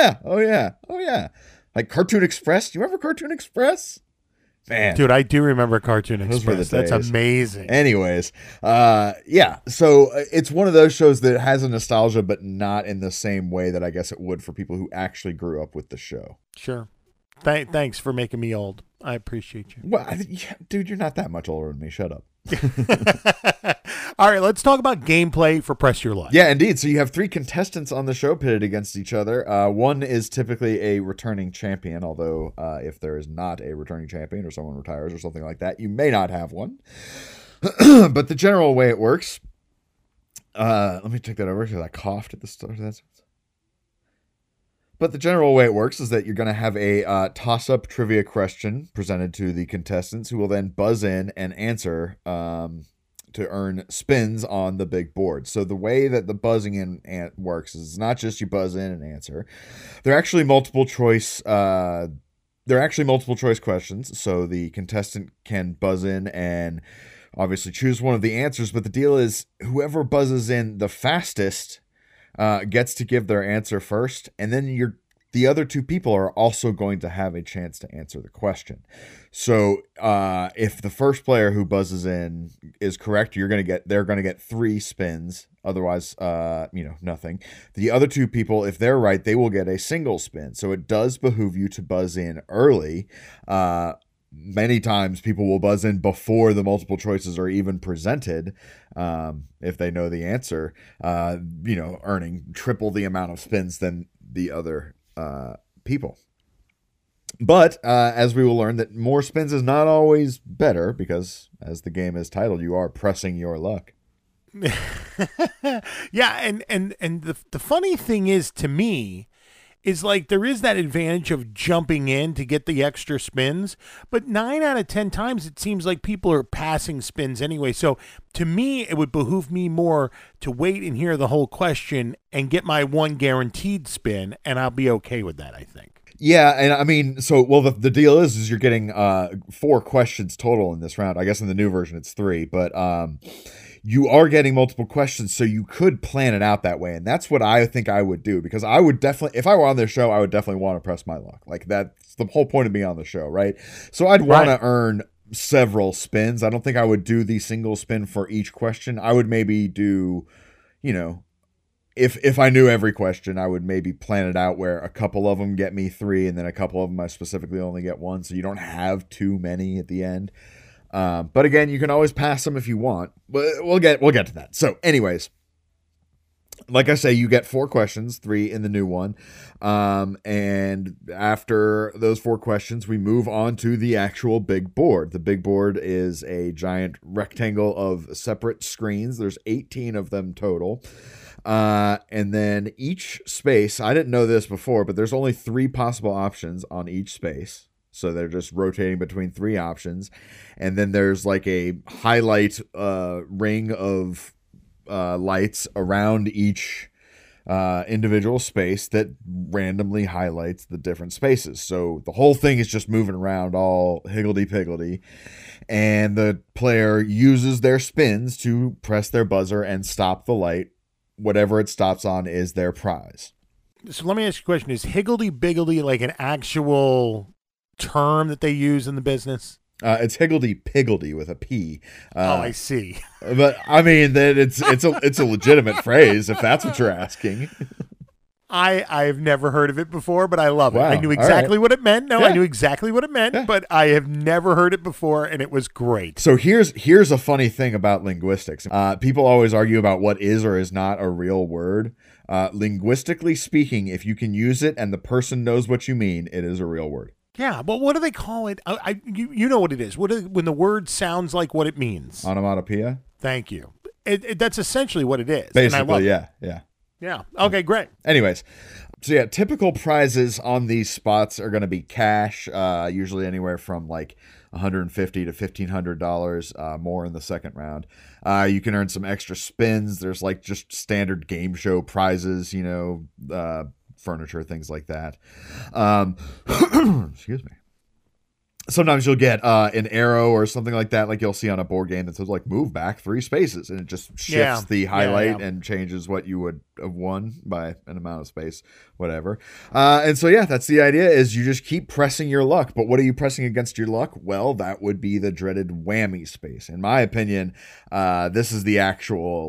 Like Cartoon Express. Do you remember Cartoon Express? Man, Dude, I do remember Cartoon Those were the Express. That's days. amazing. anyways, yeah. So it's one of those shows that has a nostalgia, but not in the same way that I guess it would for people who actually grew up with the show. Sure. Thanks for making me old. I appreciate you. Well, dude, you're not that much older than me. Shut up. All right, let's talk about gameplay for Press Your Luck. Yeah, indeed. So you have 3 contestants on the show pitted against each other. One is typically a returning champion, although if there is not a returning champion or someone retires or something like that, you may not have one. But the general way it works, let me take that over because I coughed at the start of that sentence. But the general way it works is that you're going to have a toss-up trivia question presented to the contestants who will then buzz in and answer to earn spins on the big board. So the way that the buzzing in works is not just you buzz in and answer. They're actually multiple choice questions. So the contestant can buzz in and obviously choose one of the answers. But the deal is whoever buzzes in the fastest gets to give their answer first, and then the other 2 people are also going to have a chance to answer the question. So if the first player who buzzes in is correct, they're going to get 3 spins. Otherwise, nothing. The other 2 people, if they're right, they will get a single spin. So it does behoove you to buzz in early. Many times people will buzz in before the multiple choices are even presented, if they know the answer, earning triple the amount of spins than the other people. But as we will learn, that more spins is not always better because, as the game is titled, you are pressing your luck. Yeah, and the funny thing is, to me, is like there is that advantage of jumping in to get the extra spins, but 9 out of 10 times it seems like people are passing spins anyway. So to me, it would behoove me more to wait and hear the whole question and get my one guaranteed spin, and I'll be okay with that, I think. Yeah, and I mean, the deal is you're getting 4 questions total in this round. I guess in the new version it's 3, but you are getting multiple questions, so you could plan it out that way. And that's what I think I would do, because I would definitely, if I were on this show, I would definitely want to press my luck. Like, that's the whole point of being on the show, right? So I'd want to earn several spins. I don't think I would do the single spin for each question. I would maybe do, if I knew every question, I would maybe plan it out where a couple of them get me 3, and then a couple of them I specifically only get 1, so you don't have too many at the end. But again, you can always pass them if you want. But we'll get to that. So, anyways, like I say, you get 4 questions, 3 in the new one. And after those 4 questions, we move on to the actual big board. The big board is a giant rectangle of separate screens. There's 18 of them total. And then each space, I didn't know this before, but there's only 3 possible options on each space. So they're just rotating between 3 options. And then there's like a highlight ring of lights around each individual space that randomly highlights the different spaces. So the whole thing is just moving around all higgledy-piggledy. And the player uses their spins to press their buzzer and stop the light. Whatever it stops on is their prize. So let me ask you a question. Is higgledy-biggledy like an actual term that they use in the business? It's higgledy-piggledy with a P. I see. But I mean that it's a legitimate phrase if that's what you're asking. I've never heard of it before, but I love it. Wow. I knew exactly what it meant. Yeah. I knew exactly what it meant, but I have never heard it before, and it was great. So here's a funny thing about linguistics. People always argue about what is or is not a real word. Linguistically speaking, if you can use it and the person knows what you mean, it is a real word. Yeah, but what do they call it? You know what it is. When the word sounds like what it means. Onomatopoeia? Thank you. That's essentially what it is. Basically, and I love yeah. it. Yeah. Okay, great. Anyways, so yeah, typical prizes on these spots are going to be cash, usually anywhere from like $150 to $1,500, more in the second round. You can earn some extra spins. There's like just standard game show prizes, furniture, things like that. Excuse me. sometimes you'll get an arrow or something like that, like you'll see on a board game that says like move back 3 spaces, and it just shifts the highlight and changes what you would have won by an amount of space, whatever. And so that's the idea, is you just keep pressing your luck. But what are you pressing against your luck? Well, that would be the dreaded whammy space. In my opinion, this is the actual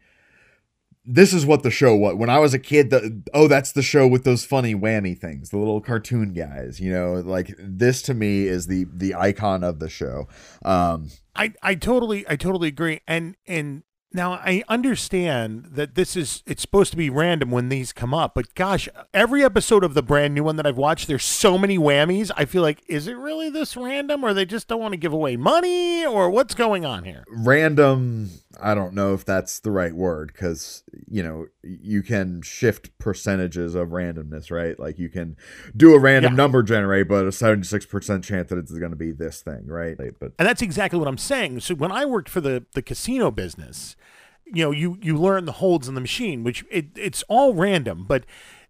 this is what the show was. When I was a kid, that's the show with those funny whammy things, the little cartoon guys, like this to me is the icon of the show. I totally agree. And now I understand that it's supposed to be random when these come up, but gosh, every episode of the brand new one that I've watched, there's so many whammies. I feel like, is it really this random, or they just don't want to give away money, or what's going on here? Random, I don't know if that's the right word, because you can shift percentages of randomness, right? Like you can do a random number generate, but a 76% chance that it's going to be this thing, right? And that's exactly what I'm saying. So when I worked for the casino business, you learn the holds in the machine, which it's all random, but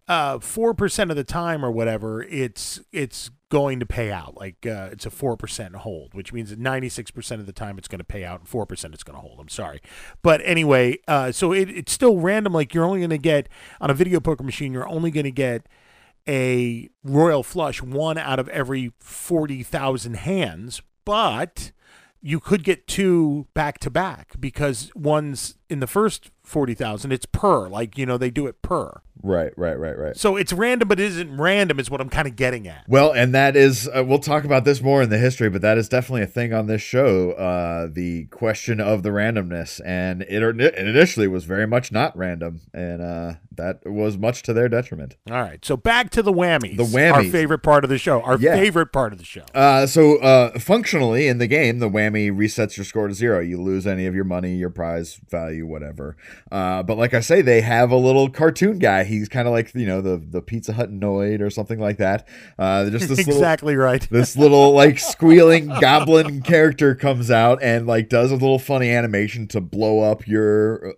4% of the time or whatever, it's going to pay out. Like it's a 4% hold, which means that 96% of the time it's going to pay out, and 4% it's going to hold. I'm sorry, but anyway, so it's still random. Like you're only going to get on a video poker machine, you're only going to get a royal flush 1 out of every 40,000 hands, but you could get 2 back to back, because one's in the first 40,000. It's per, they do it per. Right. So it's random, but it isn't random, is what I'm kind of getting at. Well, and that is, we'll talk about this more in the history, but that is definitely a thing on this show, the question of the randomness. And it initially was very much not random, and that was much to their detriment. All right, so back to the whammies. The whammies. Our favorite part of the show. Favorite part of the show. So functionally, in the game, the whammy resets your score to 0. You lose any of your money, your prize value, whatever. But like I say, they have a little cartoon guy. He's kind of like, the Pizza Hut Noid or something like that. Just this exactly right. This little squealing goblin character comes out and does a little funny animation to blow up your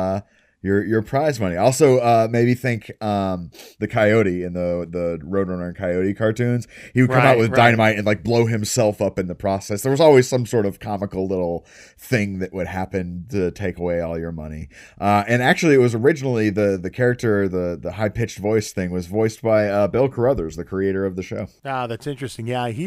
prize money. Also, maybe think the Coyote in the Roadrunner and Coyote cartoons. He would come out with dynamite and blow himself up in the process. There was always some sort of comical little thing that would happen to take away all your money. And actually, it was originally the character, the high pitched voice thing, was voiced by Bill Carruthers, the creator of the show. Ah, that's interesting. Yeah, he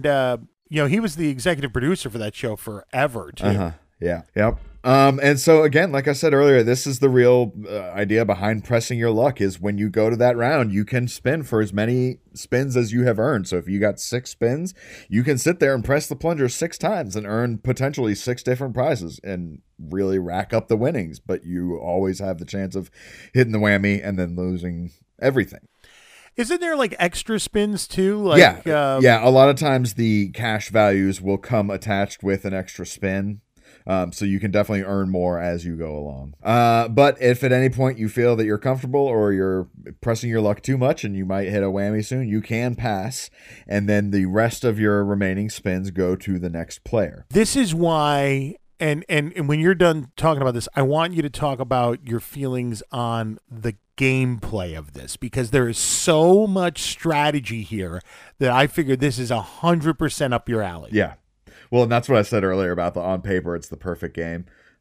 was the executive producer for that show forever too. Yeah. Yep. And so again, like I said earlier, this is the real idea behind pressing your luck, is when you go to that round, you can spin for as many spins as you have earned. So if you got 6 spins, you can sit there and press the plunger 6 times and earn potentially 6 different prizes and really rack up the winnings. But you always have the chance of hitting the whammy and then losing everything. Isn't there extra spins too? Yeah. A lot of times the cash values will come attached with an extra spin. So you can definitely earn more as you go along. But if at any point you feel that you're comfortable or you're pressing your luck too much and you might hit a whammy soon, you can pass. And then the rest of your remaining spins go to the next player. This is why, and when you're done talking about this, I want you to talk about your feelings on the gameplay of this, because there is so much strategy here that I figured this is 100% up your alley. Yeah. Well, and that's what I said earlier about on paper, it's the perfect game.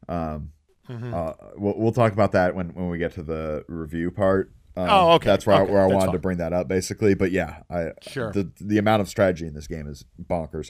We'll talk about that when we get to the review part. Okay. That's where I wanted to bring that up, basically. But yeah, the amount of strategy in this game is bonkers.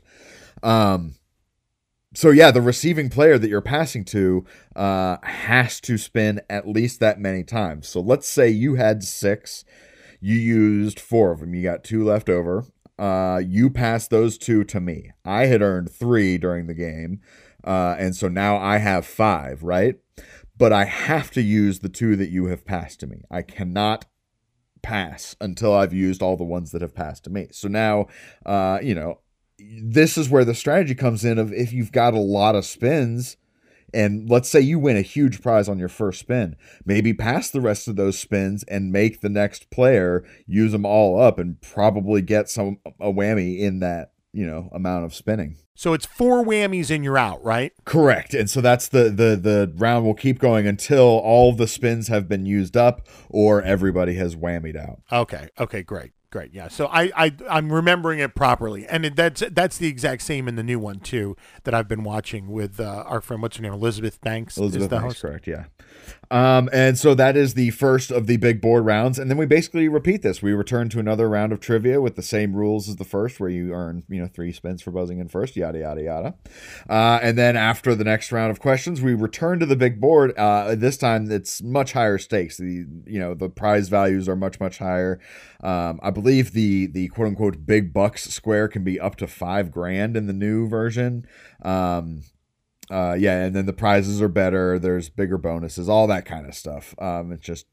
So yeah, the receiving player that you're passing to has to spin at least that many times. So let's say you had 6, you used 4 of them, you got 2 left over. You passed those 2 to me. I had earned 3 during the game, and so now I have 5, right? But I have to use the 2 that you have passed to me. I cannot pass until I've used all the ones that have passed to me. So now, this is where the strategy comes in of if you've got a lot of spins, and let's say you win a huge prize on your first spin, maybe pass the rest of those spins and make the next player use them all up and probably get a whammy in that, amount of spinning. So it's 4 whammies and you're out, right? Correct. And so that's the round will keep going until all the spins have been used up or everybody has whammied out. Okay, great. Great, yeah. So I'm remembering it properly, and that's the exact same in the new one too that I've been watching with our friend, what's her name, Elizabeth Banks. Elizabeth is the Banks, host. correct? Yeah. And so that is the first of the big board rounds, and then we basically repeat this. We return to another round of trivia with the same rules as the first, where you earn 3 spins for buzzing in first, yada yada yada. And then after the next round of questions, we return to the big board. This time it's much higher stakes. The prize values are much higher. I believe the quote unquote big bucks square can be up to $5,000 in the new version. And then the prizes are better. There's bigger bonuses, all that kind of stuff. It's just,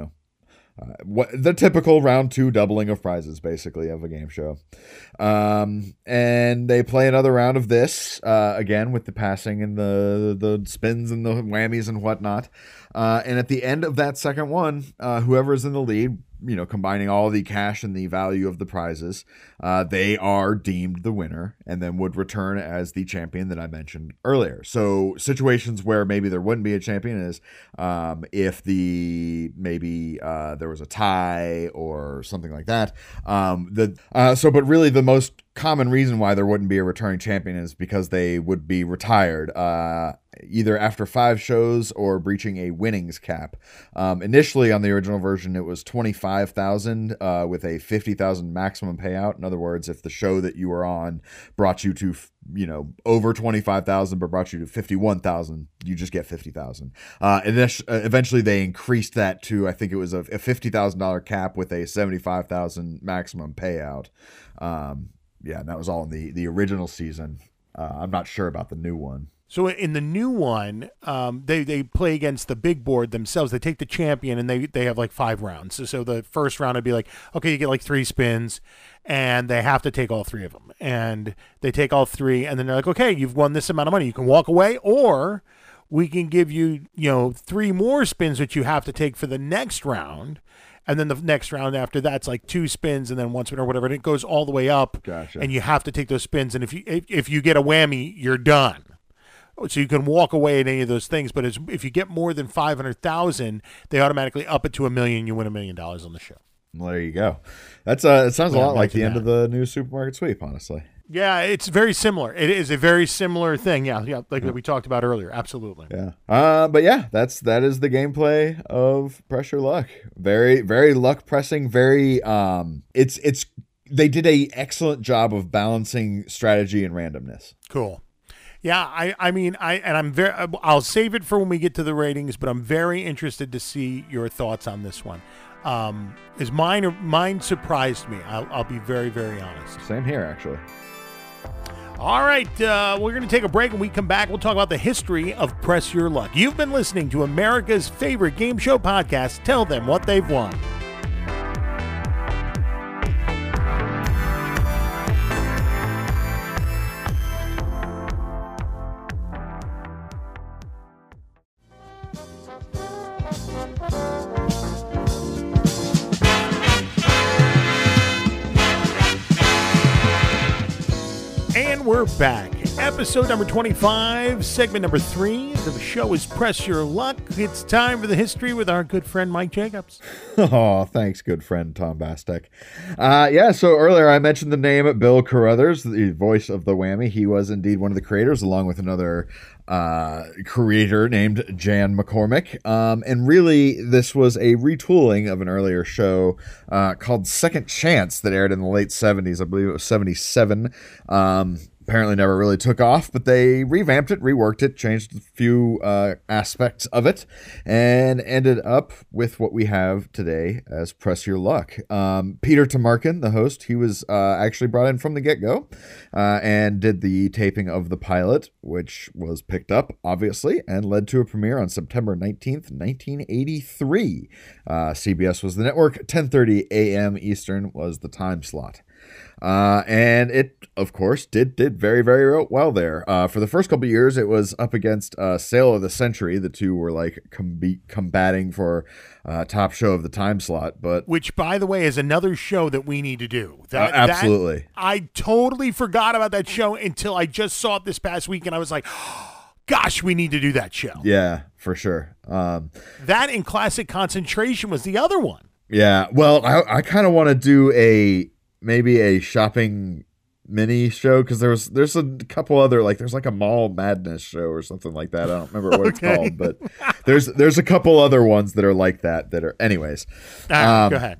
what the typical round 2 doubling of prizes, basically, of a game show. And they play another round of this, again, with the passing and the spins and the whammies and whatnot. And at the end of that second one, whoever's in the lead, combining all the cash and the value of the prizes, they are deemed the winner and then would return as the champion that I mentioned earlier. So situations where maybe there wouldn't be a champion is if there was a tie or something like that. But really the most common reason why there wouldn't be a returning champion is because they would be retired either after 5 shows or breaching a winnings cap. Initially on the original version, it was $25,000 with a $50,000 maximum payout. In other words, if the show that you were on brought you to over $25,000 but brought you to $51,000, you just get $50,000. Eventually they increased that to, I think it was a $50,000 cap with a $75,000 maximum payout. And that was all in the original season. I'm not sure about the new one. So in the new one, they play against the big board themselves. They take the champion and they have like 5 rounds. So the first round would be like, okay, you get like 3 spins, and they have to take all 3 of them. And they take all 3, and then they're like, okay, you've won this amount of money. You can walk away, or we can give you 3 more spins that you have to take for the next round. And then the next round after that's like 2 spins and then 1 spin or whatever. And it goes all the way up. Gotcha. And you have to take those spins. And if you get a whammy, you're done. So you can walk away at any of those things, but if you get more than 500,000, they automatically up it to $1 million. You win $1 million on the show. Well, there you go. That's it sounds a lot like the end of the new Supermarket Sweep, honestly. Yeah, it's very similar. It is a very similar thing. Yeah, like we talked about earlier. Absolutely. Yeah. But yeah, that is the gameplay of Press Your Luck. Very, very luck pressing. Very. They did a excellent job of balancing strategy and randomness. Cool. Yeah, I'll save it for when we get to the ratings, but I'm very interested to see your thoughts on this one. Mine surprised me. I'll be very, very honest. Same here, actually. All right, we're going to take a break. When we come back, we'll talk about the history of Press Your Luck. You've been listening to America's favorite game show podcast, Tell Them What They've Won. And we're back. Episode number 25, segment number 3. The show is Press Your Luck. It's time for the history with our good friend Mike Jacobs. Oh, thanks, good friend Tom Bastek. So earlier I mentioned the name Bill Carruthers, the voice of the Whammy. He was indeed one of the creators, along with another creator named Jan McCormick. And really, this was a retooling of an earlier show called Second Chance that aired in the late 70s. I believe it was 77. Apparently never really took off, but they revamped it, reworked it, changed a few aspects of it, and ended up with what we have today as Press Your Luck. Peter Tamarkin, the host, he was actually brought in from the get-go and did the taping of the pilot, which was picked up, obviously, and led to a premiere on September 19th, 1983. CBS was the network, 10:30 a.m. Eastern was the time slot. And it, of course, did very, very well there. For the first couple of years, it was up against Sale of the Century. The two were like combating for top show of the time slot. But which, by the way, is another show that we need to do. Absolutely. I totally forgot about that show until I just saw it this past week, and I was like, gosh, we need to do that show. Yeah, for sure. That and Classic Concentration was the other one. Yeah, well, I kind of want to do maybe a shopping mini show, because there's a couple other, like there's like a Mall Madness show or something like that. I don't remember what it's called, but there's a couple other ones that are like that are anyways. Go ahead.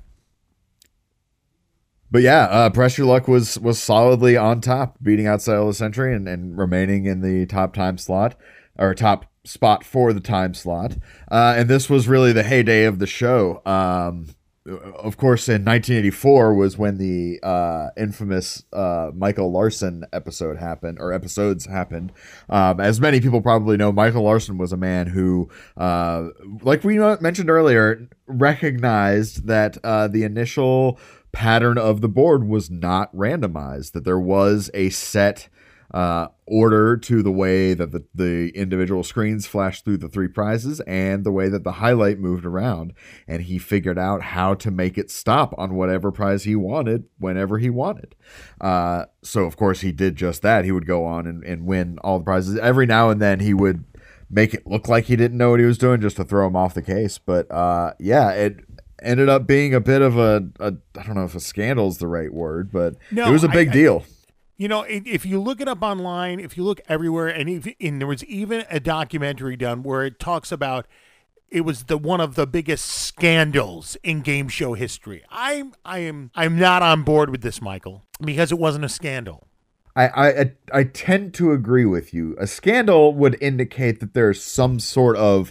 But yeah, Press Your Luck was solidly on top, beating out Sale of the Century and remaining in the top time slot, or top spot for the time slot. And this was really the heyday of the show. Of course, in 1984 was when the infamous Michael Larson episodes happened. As many people probably know, Michael Larson was a man who, like we mentioned earlier, recognized that the initial pattern of the board was not randomized, that there was a set order to the way that the individual screens flashed through the three prizes and the way that the highlight moved around. And he figured out how to make it stop on whatever prize he wanted whenever he wanted. So, of course, he did just that. He would go on and win all the prizes. Every now and then he would make it look like he didn't know what he was doing just to throw him off the case. But, yeah, it ended up being a bit of I don't know if a scandal is the right word, but it was a big deal. You know, if you look it up online, if you look everywhere, and there was even a documentary done where it talks about it was one of the biggest scandals in game show history. I'm not on board with this, Michael, because it wasn't a scandal. I tend to agree with you. A scandal would indicate that there's some sort of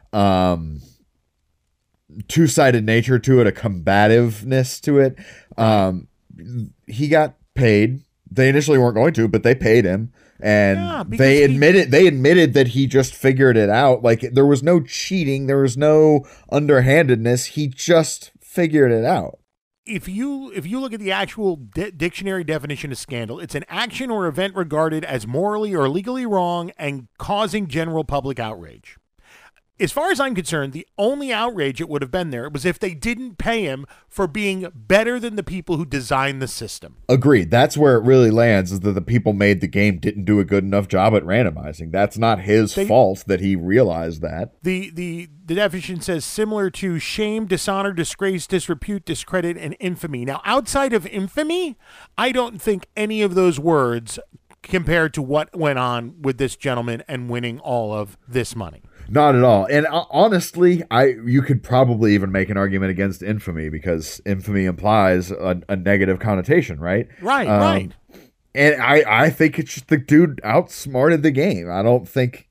two-sided nature to it, a combativeness to it. He got paid. They initially weren't going to, but they paid him, and they admitted that he just figured it out. Like, there was no cheating, there was no underhandedness. He just figured it out. If you look at the actual dictionary definition of scandal, it's an action or event regarded as morally or legally wrong and causing general public outrage. As far as I'm concerned, the only outrage it would have been there was if they didn't pay him for being better than the people who designed the system. Agreed. That's where it really lands, is that the people made the game didn't do a good enough job at randomizing. That's not his fault that he realized that. The definition says similar to shame, dishonor, disgrace, disrepute, discredit, and infamy. Now, outside of infamy, I don't think any of those words compared to what went on with this gentleman and winning all of this money. Not at all. And honestly, you could probably even make an argument against infamy, because infamy implies a negative connotation, right? Right. And I think it's just the dude outsmarted the game. I don't think,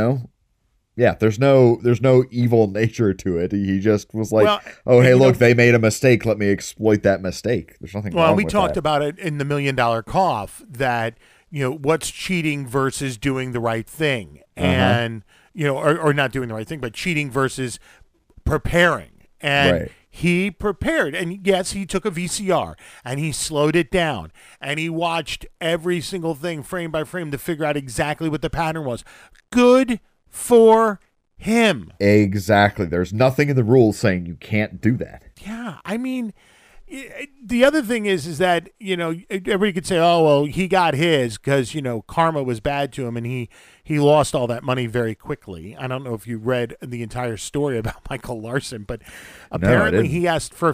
there's no evil nature to it. He just was like, hey, look, they made a mistake. Let me exploit that mistake. There's nothing wrong with that. Well, we talked about it in the $1 Million Cough that, what's cheating versus doing the right thing. And or not doing the right thing, but cheating versus preparing. And he prepared. And yes, he took a VCR and he slowed it down and he watched every single thing frame by frame to figure out exactly what the pattern was. Good for him. Exactly. There's nothing in the rules saying you can't do that. Yeah. I mean, the other thing is that, everybody could say, oh, well, he got his because, karma was bad to him and he lost all that money very quickly. I don't know if you read the entire story about Michael Larson, but apparently he asked for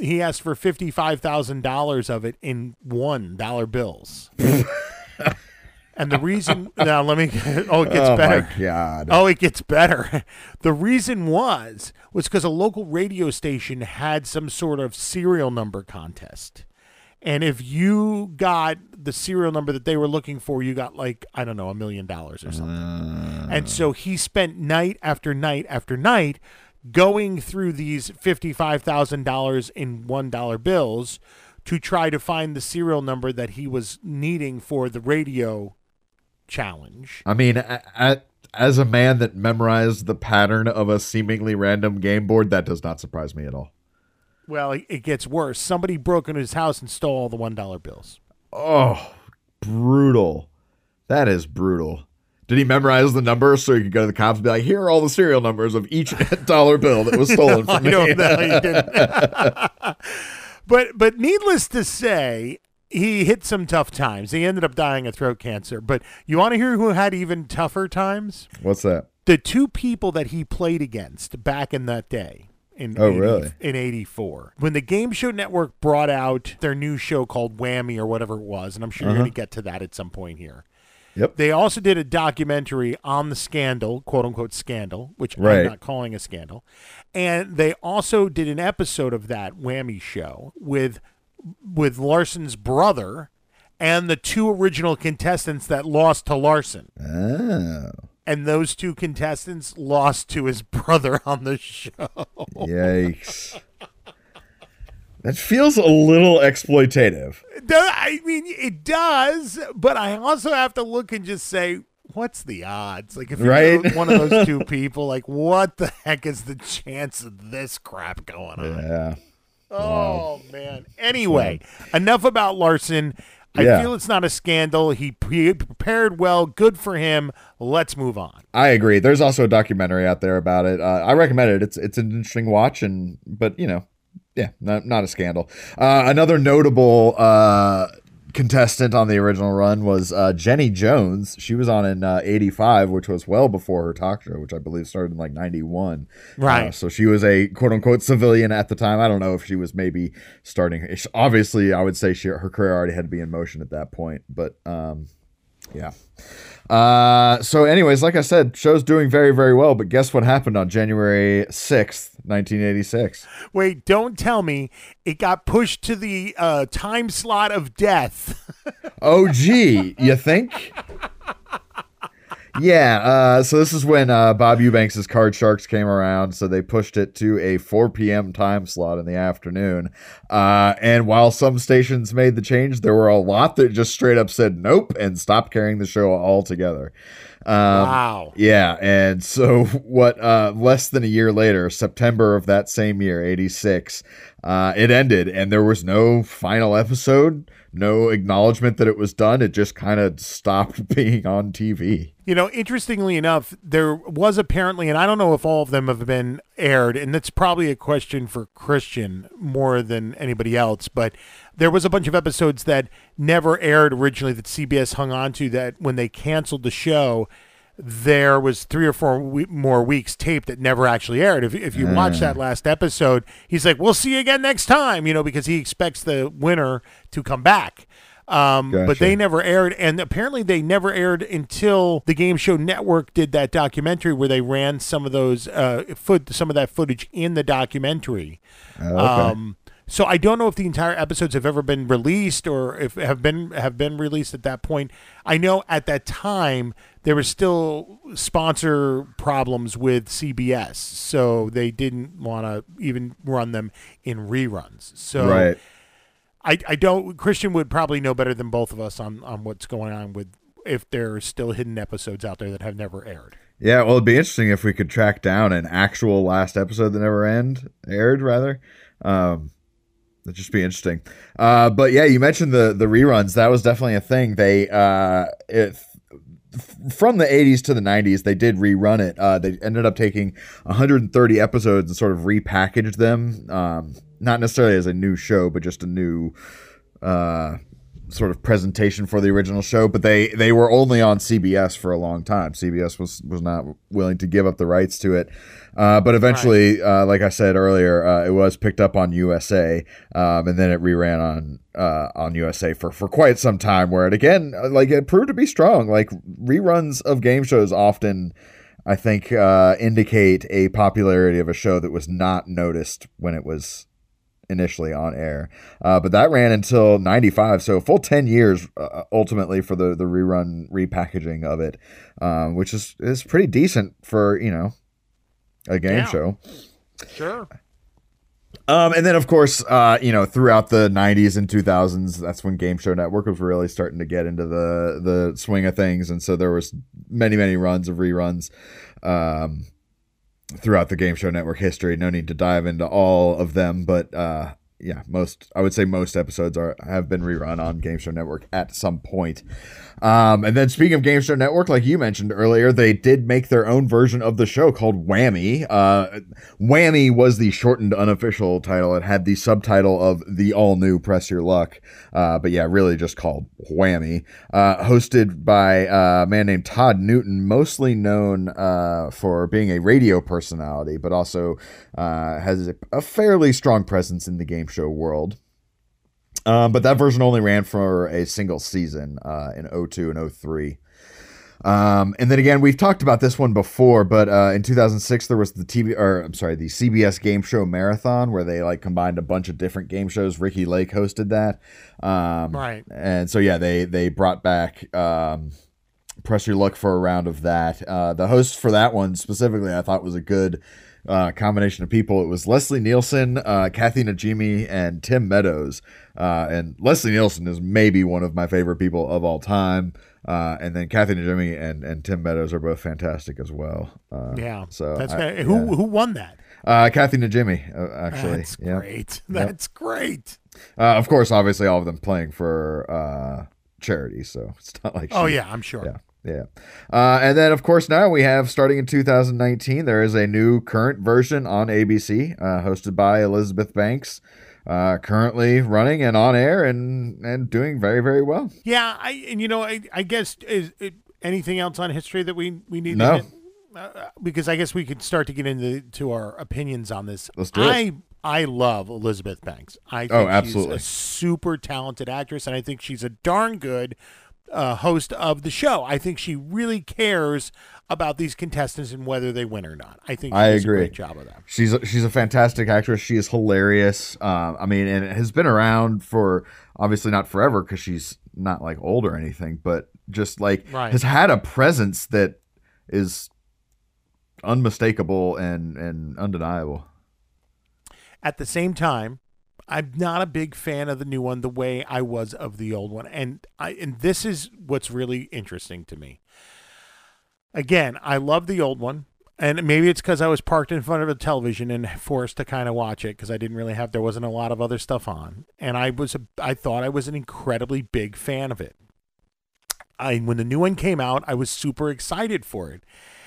$55,000 of it in $1 bills. And the reason, now let me, it gets better. Oh, my God. Oh, it gets better. The reason was because a local radio station had some sort of serial number contest. And if you got the serial number that they were looking for, you got $1 million or something. And so he spent night after night after night going through these $55,000 in $1 bills to try to find the serial number that he was needing for the radio challenge. I mean, as a man that memorized the pattern of a seemingly random game board, that does not surprise me at all. Well, it gets worse. Somebody broke into his house and stole all the $1 bills. Oh, brutal. That is brutal. Did he memorize the numbers so he could go to the cops and be like, here are all the serial numbers of each $1 bill that was stolen from me? No, he didn't. But needless to say, he hit some tough times. He ended up dying of throat cancer. But you want to hear who had even tougher times? What's that? The two people that he played against back in that day, really? In 84. When the Game Show Network brought out their new show called Whammy or whatever it was, and I'm sure you're going to get to that at some point here. Yep. They also did a documentary on the scandal, quote unquote scandal, which Right. I'm not calling a scandal. And they also did an episode of that Whammy show with Larson's brother and the two original contestants that lost to Larson. Oh. And those two contestants lost to his brother on the show. Yikes. That feels a little exploitative. I mean, it does, but I also have to look and just say, what's the odds? Like, if you're Right? one of those two people, like, what the heck is the chance of this crap going on? Yeah. Oh, man. Anyway, enough about Larson. I Yeah. feel it's not a scandal. He prepared well. Good for him. Let's move on. I agree. There's also a documentary out there about it. I recommend it. It's an interesting watch, but you know, yeah, not a scandal. Another notable contestant on the original run was Jenny Jones. She was on in 85, which was well before her talk show, which I believe started in like 91. Right. So she was a quote unquote civilian at the time. I don't know if she was maybe starting. Obviously, I would say her career already had to be in motion at that point. But yeah. So anyways, like I said, show's doing very, very well. But guess what happened on January 6th, 1986? Wait, don't tell me it got pushed to the time slot of death. Oh, gee, you think? Yeah, so this is when Bob Eubanks' Card Sharks came around, so they pushed it to a 4 p.m. time slot in the afternoon. And while some stations made the change, there were a lot that just straight up said nope and stopped carrying the show altogether. Wow. Yeah, and so less than a year later, September of that same year, 86, it ended, and there was no final episode, no acknowledgement that it was done. It just kind of stopped being on TV. You know, interestingly enough, there was apparently, and I don't know if all of them have been aired, and that's probably a question for Christian more than anybody else, but there was a bunch of episodes that never aired originally that CBS hung on to, that when they canceled the show, there was 3 or 4 more weeks taped that never actually aired. If you watch that last episode, he's like, we'll see you again next time, you know, because he expects the winner to come back. But they never aired, and apparently they never aired until the Game Show Network did that documentary where they ran some of those some of that footage in the documentary. Okay. So I don't know if the entire episodes have ever been released or if have been released at that point. I know at that time there were still sponsor problems with CBS, so they didn't want to even run them in reruns. So Right. I don't. Christian would probably know better than both of us on what's going on with if there are still hidden episodes out there that have never aired. Yeah, well, it'd be interesting if we could track down an actual last episode that never aired, rather. That'd just be interesting. But yeah, you mentioned the reruns. That was definitely a thing. They from the 80s to the 90s, they did rerun it. They ended up taking 130 episodes and sort of repackaged them. Not necessarily as a new show, but just a new sort of presentation for the original show. But they were only on CBS for a long time. CBS was not willing to give up the rights to it. But eventually, like I said earlier, it was picked up on USA, and then it reran on USA for quite some time, where it proved to be strong. Like, reruns of game shows often, I think, indicate a popularity of a show that was not noticed when it was initially on air. But that ran until 95, so a full 10 years ultimately for the rerun repackaging of it, which is pretty decent for, you know, a game show. Sure. And then, of course, throughout the 90s and 2000s, that's when Game Show Network was really starting to get into the swing of things. And so there was many, many runs of reruns throughout the Game Show Network history. No need to dive into all of them, but I would say most episodes have been rerun on Game Show Network at some point. And then speaking of Game Show Network, like you mentioned earlier, they did make their own version of the show called Whammy. Whammy was the shortened unofficial title. It had the subtitle of The All New Press Your Luck. But yeah, really just called Whammy. Hosted by a man named Todd Newton, mostly known for being a radio personality, but also has a fairly strong presence in the game show world. But that version only ran for a single season in 2002 and 2003. And then again, we've talked about this one before, but in 2006 there was the CBS Game Show Marathon, where they like combined a bunch of different game shows. Ricky Lake hosted that. Right. And so yeah, they brought back Press Your Luck for a round of that. The host for that one specifically, I thought was a good combination of people. It was Leslie Nielsen, Kathy Najimy, and Tim Meadows. And Leslie Nielsen is maybe one of my favorite people of all time. And then Kathy Najimy and Tim Meadows are both fantastic as well. Yeah. So that's who won that? Kathy Najimy, actually. That's great. That's great. Of course, obviously, all of them playing for charity, so it's not like. Oh yeah, I'm sure. Yeah. And then, of course, now we have, starting in 2019, there is a new current version on ABC, hosted by Elizabeth Banks, currently running and on air and doing very, very well. Yeah, I guess anything else on history that we need No. to hit? Because I guess we could start to get into our opinions on this. Let's do it. I love Elizabeth Banks. I think absolutely. she's a super talented actress, and I think she's a darn good host of the show. I think she really cares about these contestants and whether they win or not. I think she does a great job of that. She's a fantastic actress. She is hilarious. And it has been around for obviously not forever because she's not like old or anything, but just like has had a presence that is unmistakable and undeniable. At the same time, I'm not a big fan of the new one the way I was of the old one. And this is what's really interesting to me. Again, I love the old one. And maybe it's because I was parked in front of a television and forced to kind of watch it because there wasn't a lot of other stuff on. And I thought I was an incredibly big fan of it. When the new one came out, I was super excited for it.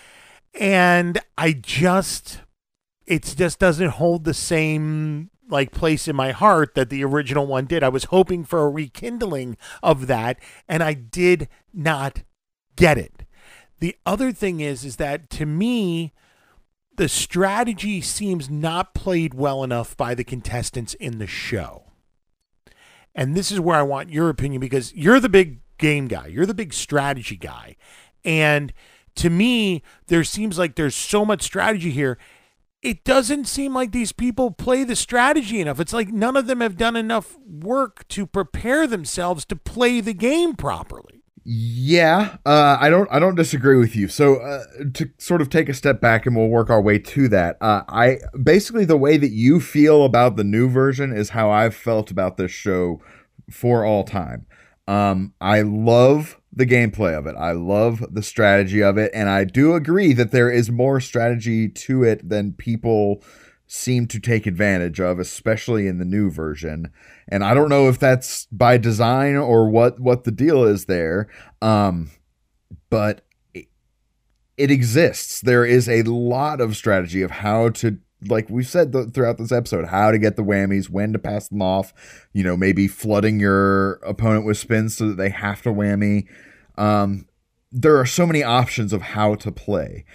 And it just doesn't hold the same place in my heart that the original one did. I was hoping for a rekindling of that, and I did not get it. The other thing is that to me, the strategy seems not played well enough by the contestants in the show. And this is where I want your opinion, because you're the big game guy. You're the big strategy guy. And to me, there seems like there's so much strategy here. It doesn't seem like these people play the strategy enough. It's like none of them have done enough work to prepare themselves to play the game properly. Yeah, I don't disagree with you. So to sort of take a step back, and we'll work our way to that. I basically, the way that you feel about the new version is how I've felt about this show for all time. I love the gameplay of it. I love the strategy of it. And I do agree that there is more strategy to it than people seem to take advantage of, especially in the new version. And I don't know if that's by design or what the deal is there. But it exists. There is a lot of strategy of how to, like we've said throughout this episode, how to get the whammies, when to pass them off, maybe flooding your opponent with spins so that they have to whammy. There are so many options of how to play.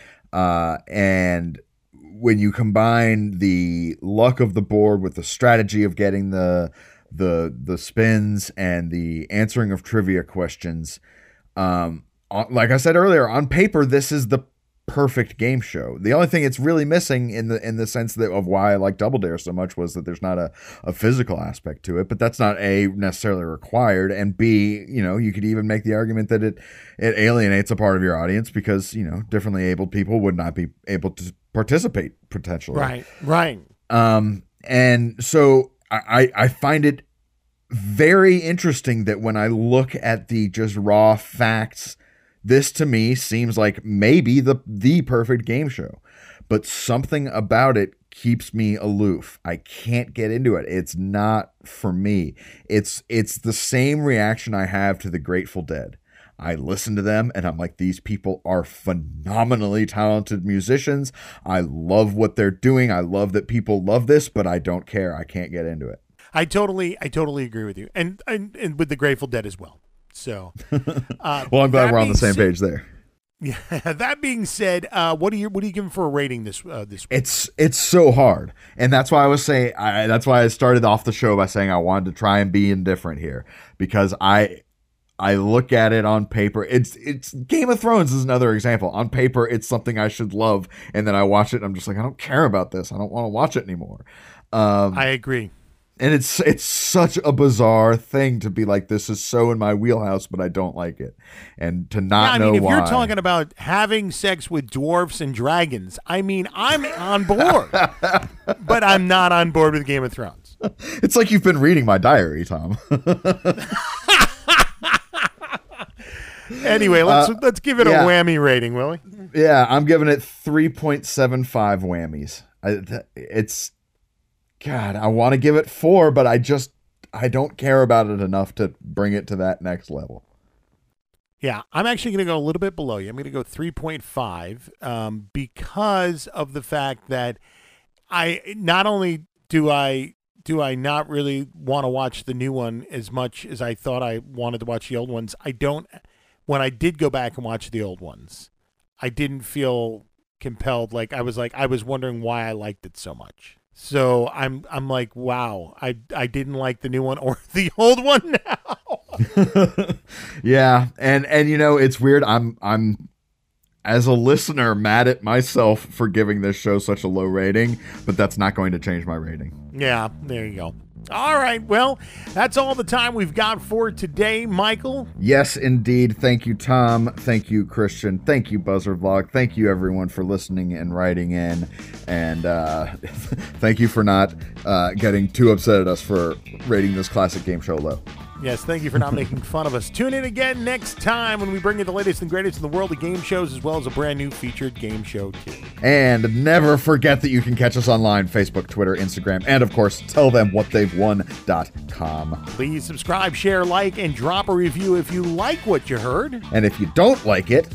And when you combine the luck of the board with the strategy of getting the spins and the answering of trivia questions, like I said earlier, on paper, this is the perfect game show. The only thing it's really missing in the sense of why I like Double Dare so much was that there's not a physical aspect to it, but that's not A, necessarily required, and B, you could even make the argument that it alienates a part of your audience because, differently abled people would not be able to participate potentially. Right. And so I find it very interesting that when I look at the just raw facts, this to me seems like maybe the perfect game show, but something about it keeps me aloof. I can't get into it. It's not for me. It's the same reaction I have to the Grateful Dead. I listen to them and I'm like, these people are phenomenally talented musicians. I love what they're doing. I love that people love this, but I don't care. I can't get into it. I totally agree with you, and with the Grateful Dead as well. So, well, I'm glad we're on the same page there. Yeah. That being said, what are you giving for a rating this week? It's so hard, and that's why I was saying. That's why I started off the show by saying I wanted to try and be indifferent here, because I look at it on paper. It's Game of Thrones is another example. On paper, it's something I should love, and then I watch it, and I'm just like, I don't care about this. I don't want to watch it anymore. I agree. And it's such a bizarre thing to be like, this is so in my wheelhouse, but I don't like it. And to not know why. If you're talking about having sex with dwarfs and dragons, I mean, I'm on board, but I'm not on board with Game of Thrones. It's like you've been reading my diary, Tom. Anyway, let's give it a whammy rating, will we? Yeah, I'm giving it 3.75 whammies. It's God, I want to give it 4, but I don't care about it enough to bring it to that next level. Yeah, I'm actually going to go a little bit below you. I'm going to go 3.5 because of the fact that not only do I not really want to watch the new one as much as I thought I wanted to watch the old ones. When I did go back and watch the old ones, I didn't feel compelled. I was wondering why I liked it so much. So I'm like, wow, I didn't like the new one or the old one now. Yeah, and it's weird. I'm as a listener mad at myself for giving this show such a low rating, but that's not going to change my rating. Yeah, there you go. All right, well, that's all the time we've got for today, Michael. Yes, indeed. Thank you, Tom. Thank you, Christian. Thank you, Buzzer Vlog. Thank you, everyone, for listening and writing in. And thank you for not getting too upset at us for rating this classic game show low. Yes, thank you for not making fun of us. Tune in again next time when we bring you the latest and greatest in the world of game shows, as well as a brand new featured game show, too. And never forget that you can catch us online, Facebook, Twitter, Instagram, and, of course, tellthemwhatthey'vewon.com. Please subscribe, share, like, and drop a review if you like what you heard. And if you don't like it...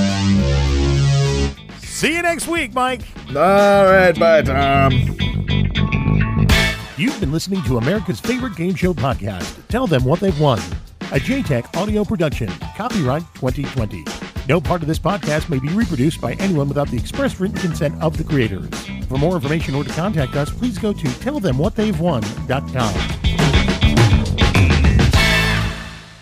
See you next week, Mike. All right, bye, Tom. You've been listening to America's favorite game show podcast, Tell Them What They've Won, a JTech audio production, copyright 2020. No part of this podcast may be reproduced by anyone without the express written consent of the creators. For more information or to contact us, please go to tellthemwhatthey'vewon.com.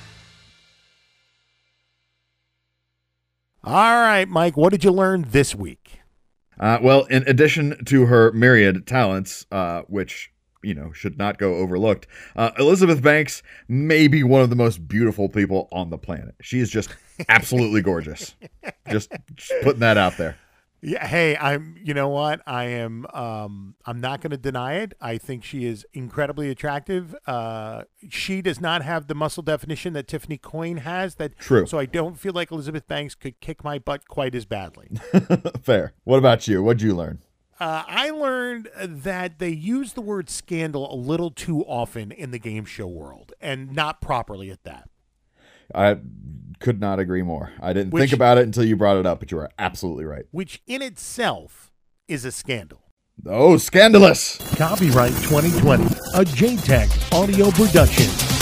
All right, Mike, what did you learn this week? Well, in addition to her myriad talents, which... should not go overlooked. Elizabeth Banks may be one of the most beautiful people on the planet. She is just absolutely gorgeous. Just putting that out there. Yeah. Hey, you know what? I'm not going to deny it. I think she is incredibly attractive. She does not have the muscle definition that Tiffany Coyne has. True. So I don't feel like Elizabeth Banks could kick my butt quite as badly. Fair. What about you? What'd you learn? I learned that they use the word scandal a little too often in the game show world, and not properly at that. I could not agree more. I didn't think about it until you brought it up, but you are absolutely right. Which in itself is a scandal. Oh, scandalous! Copyright 2020, a JTech audio production.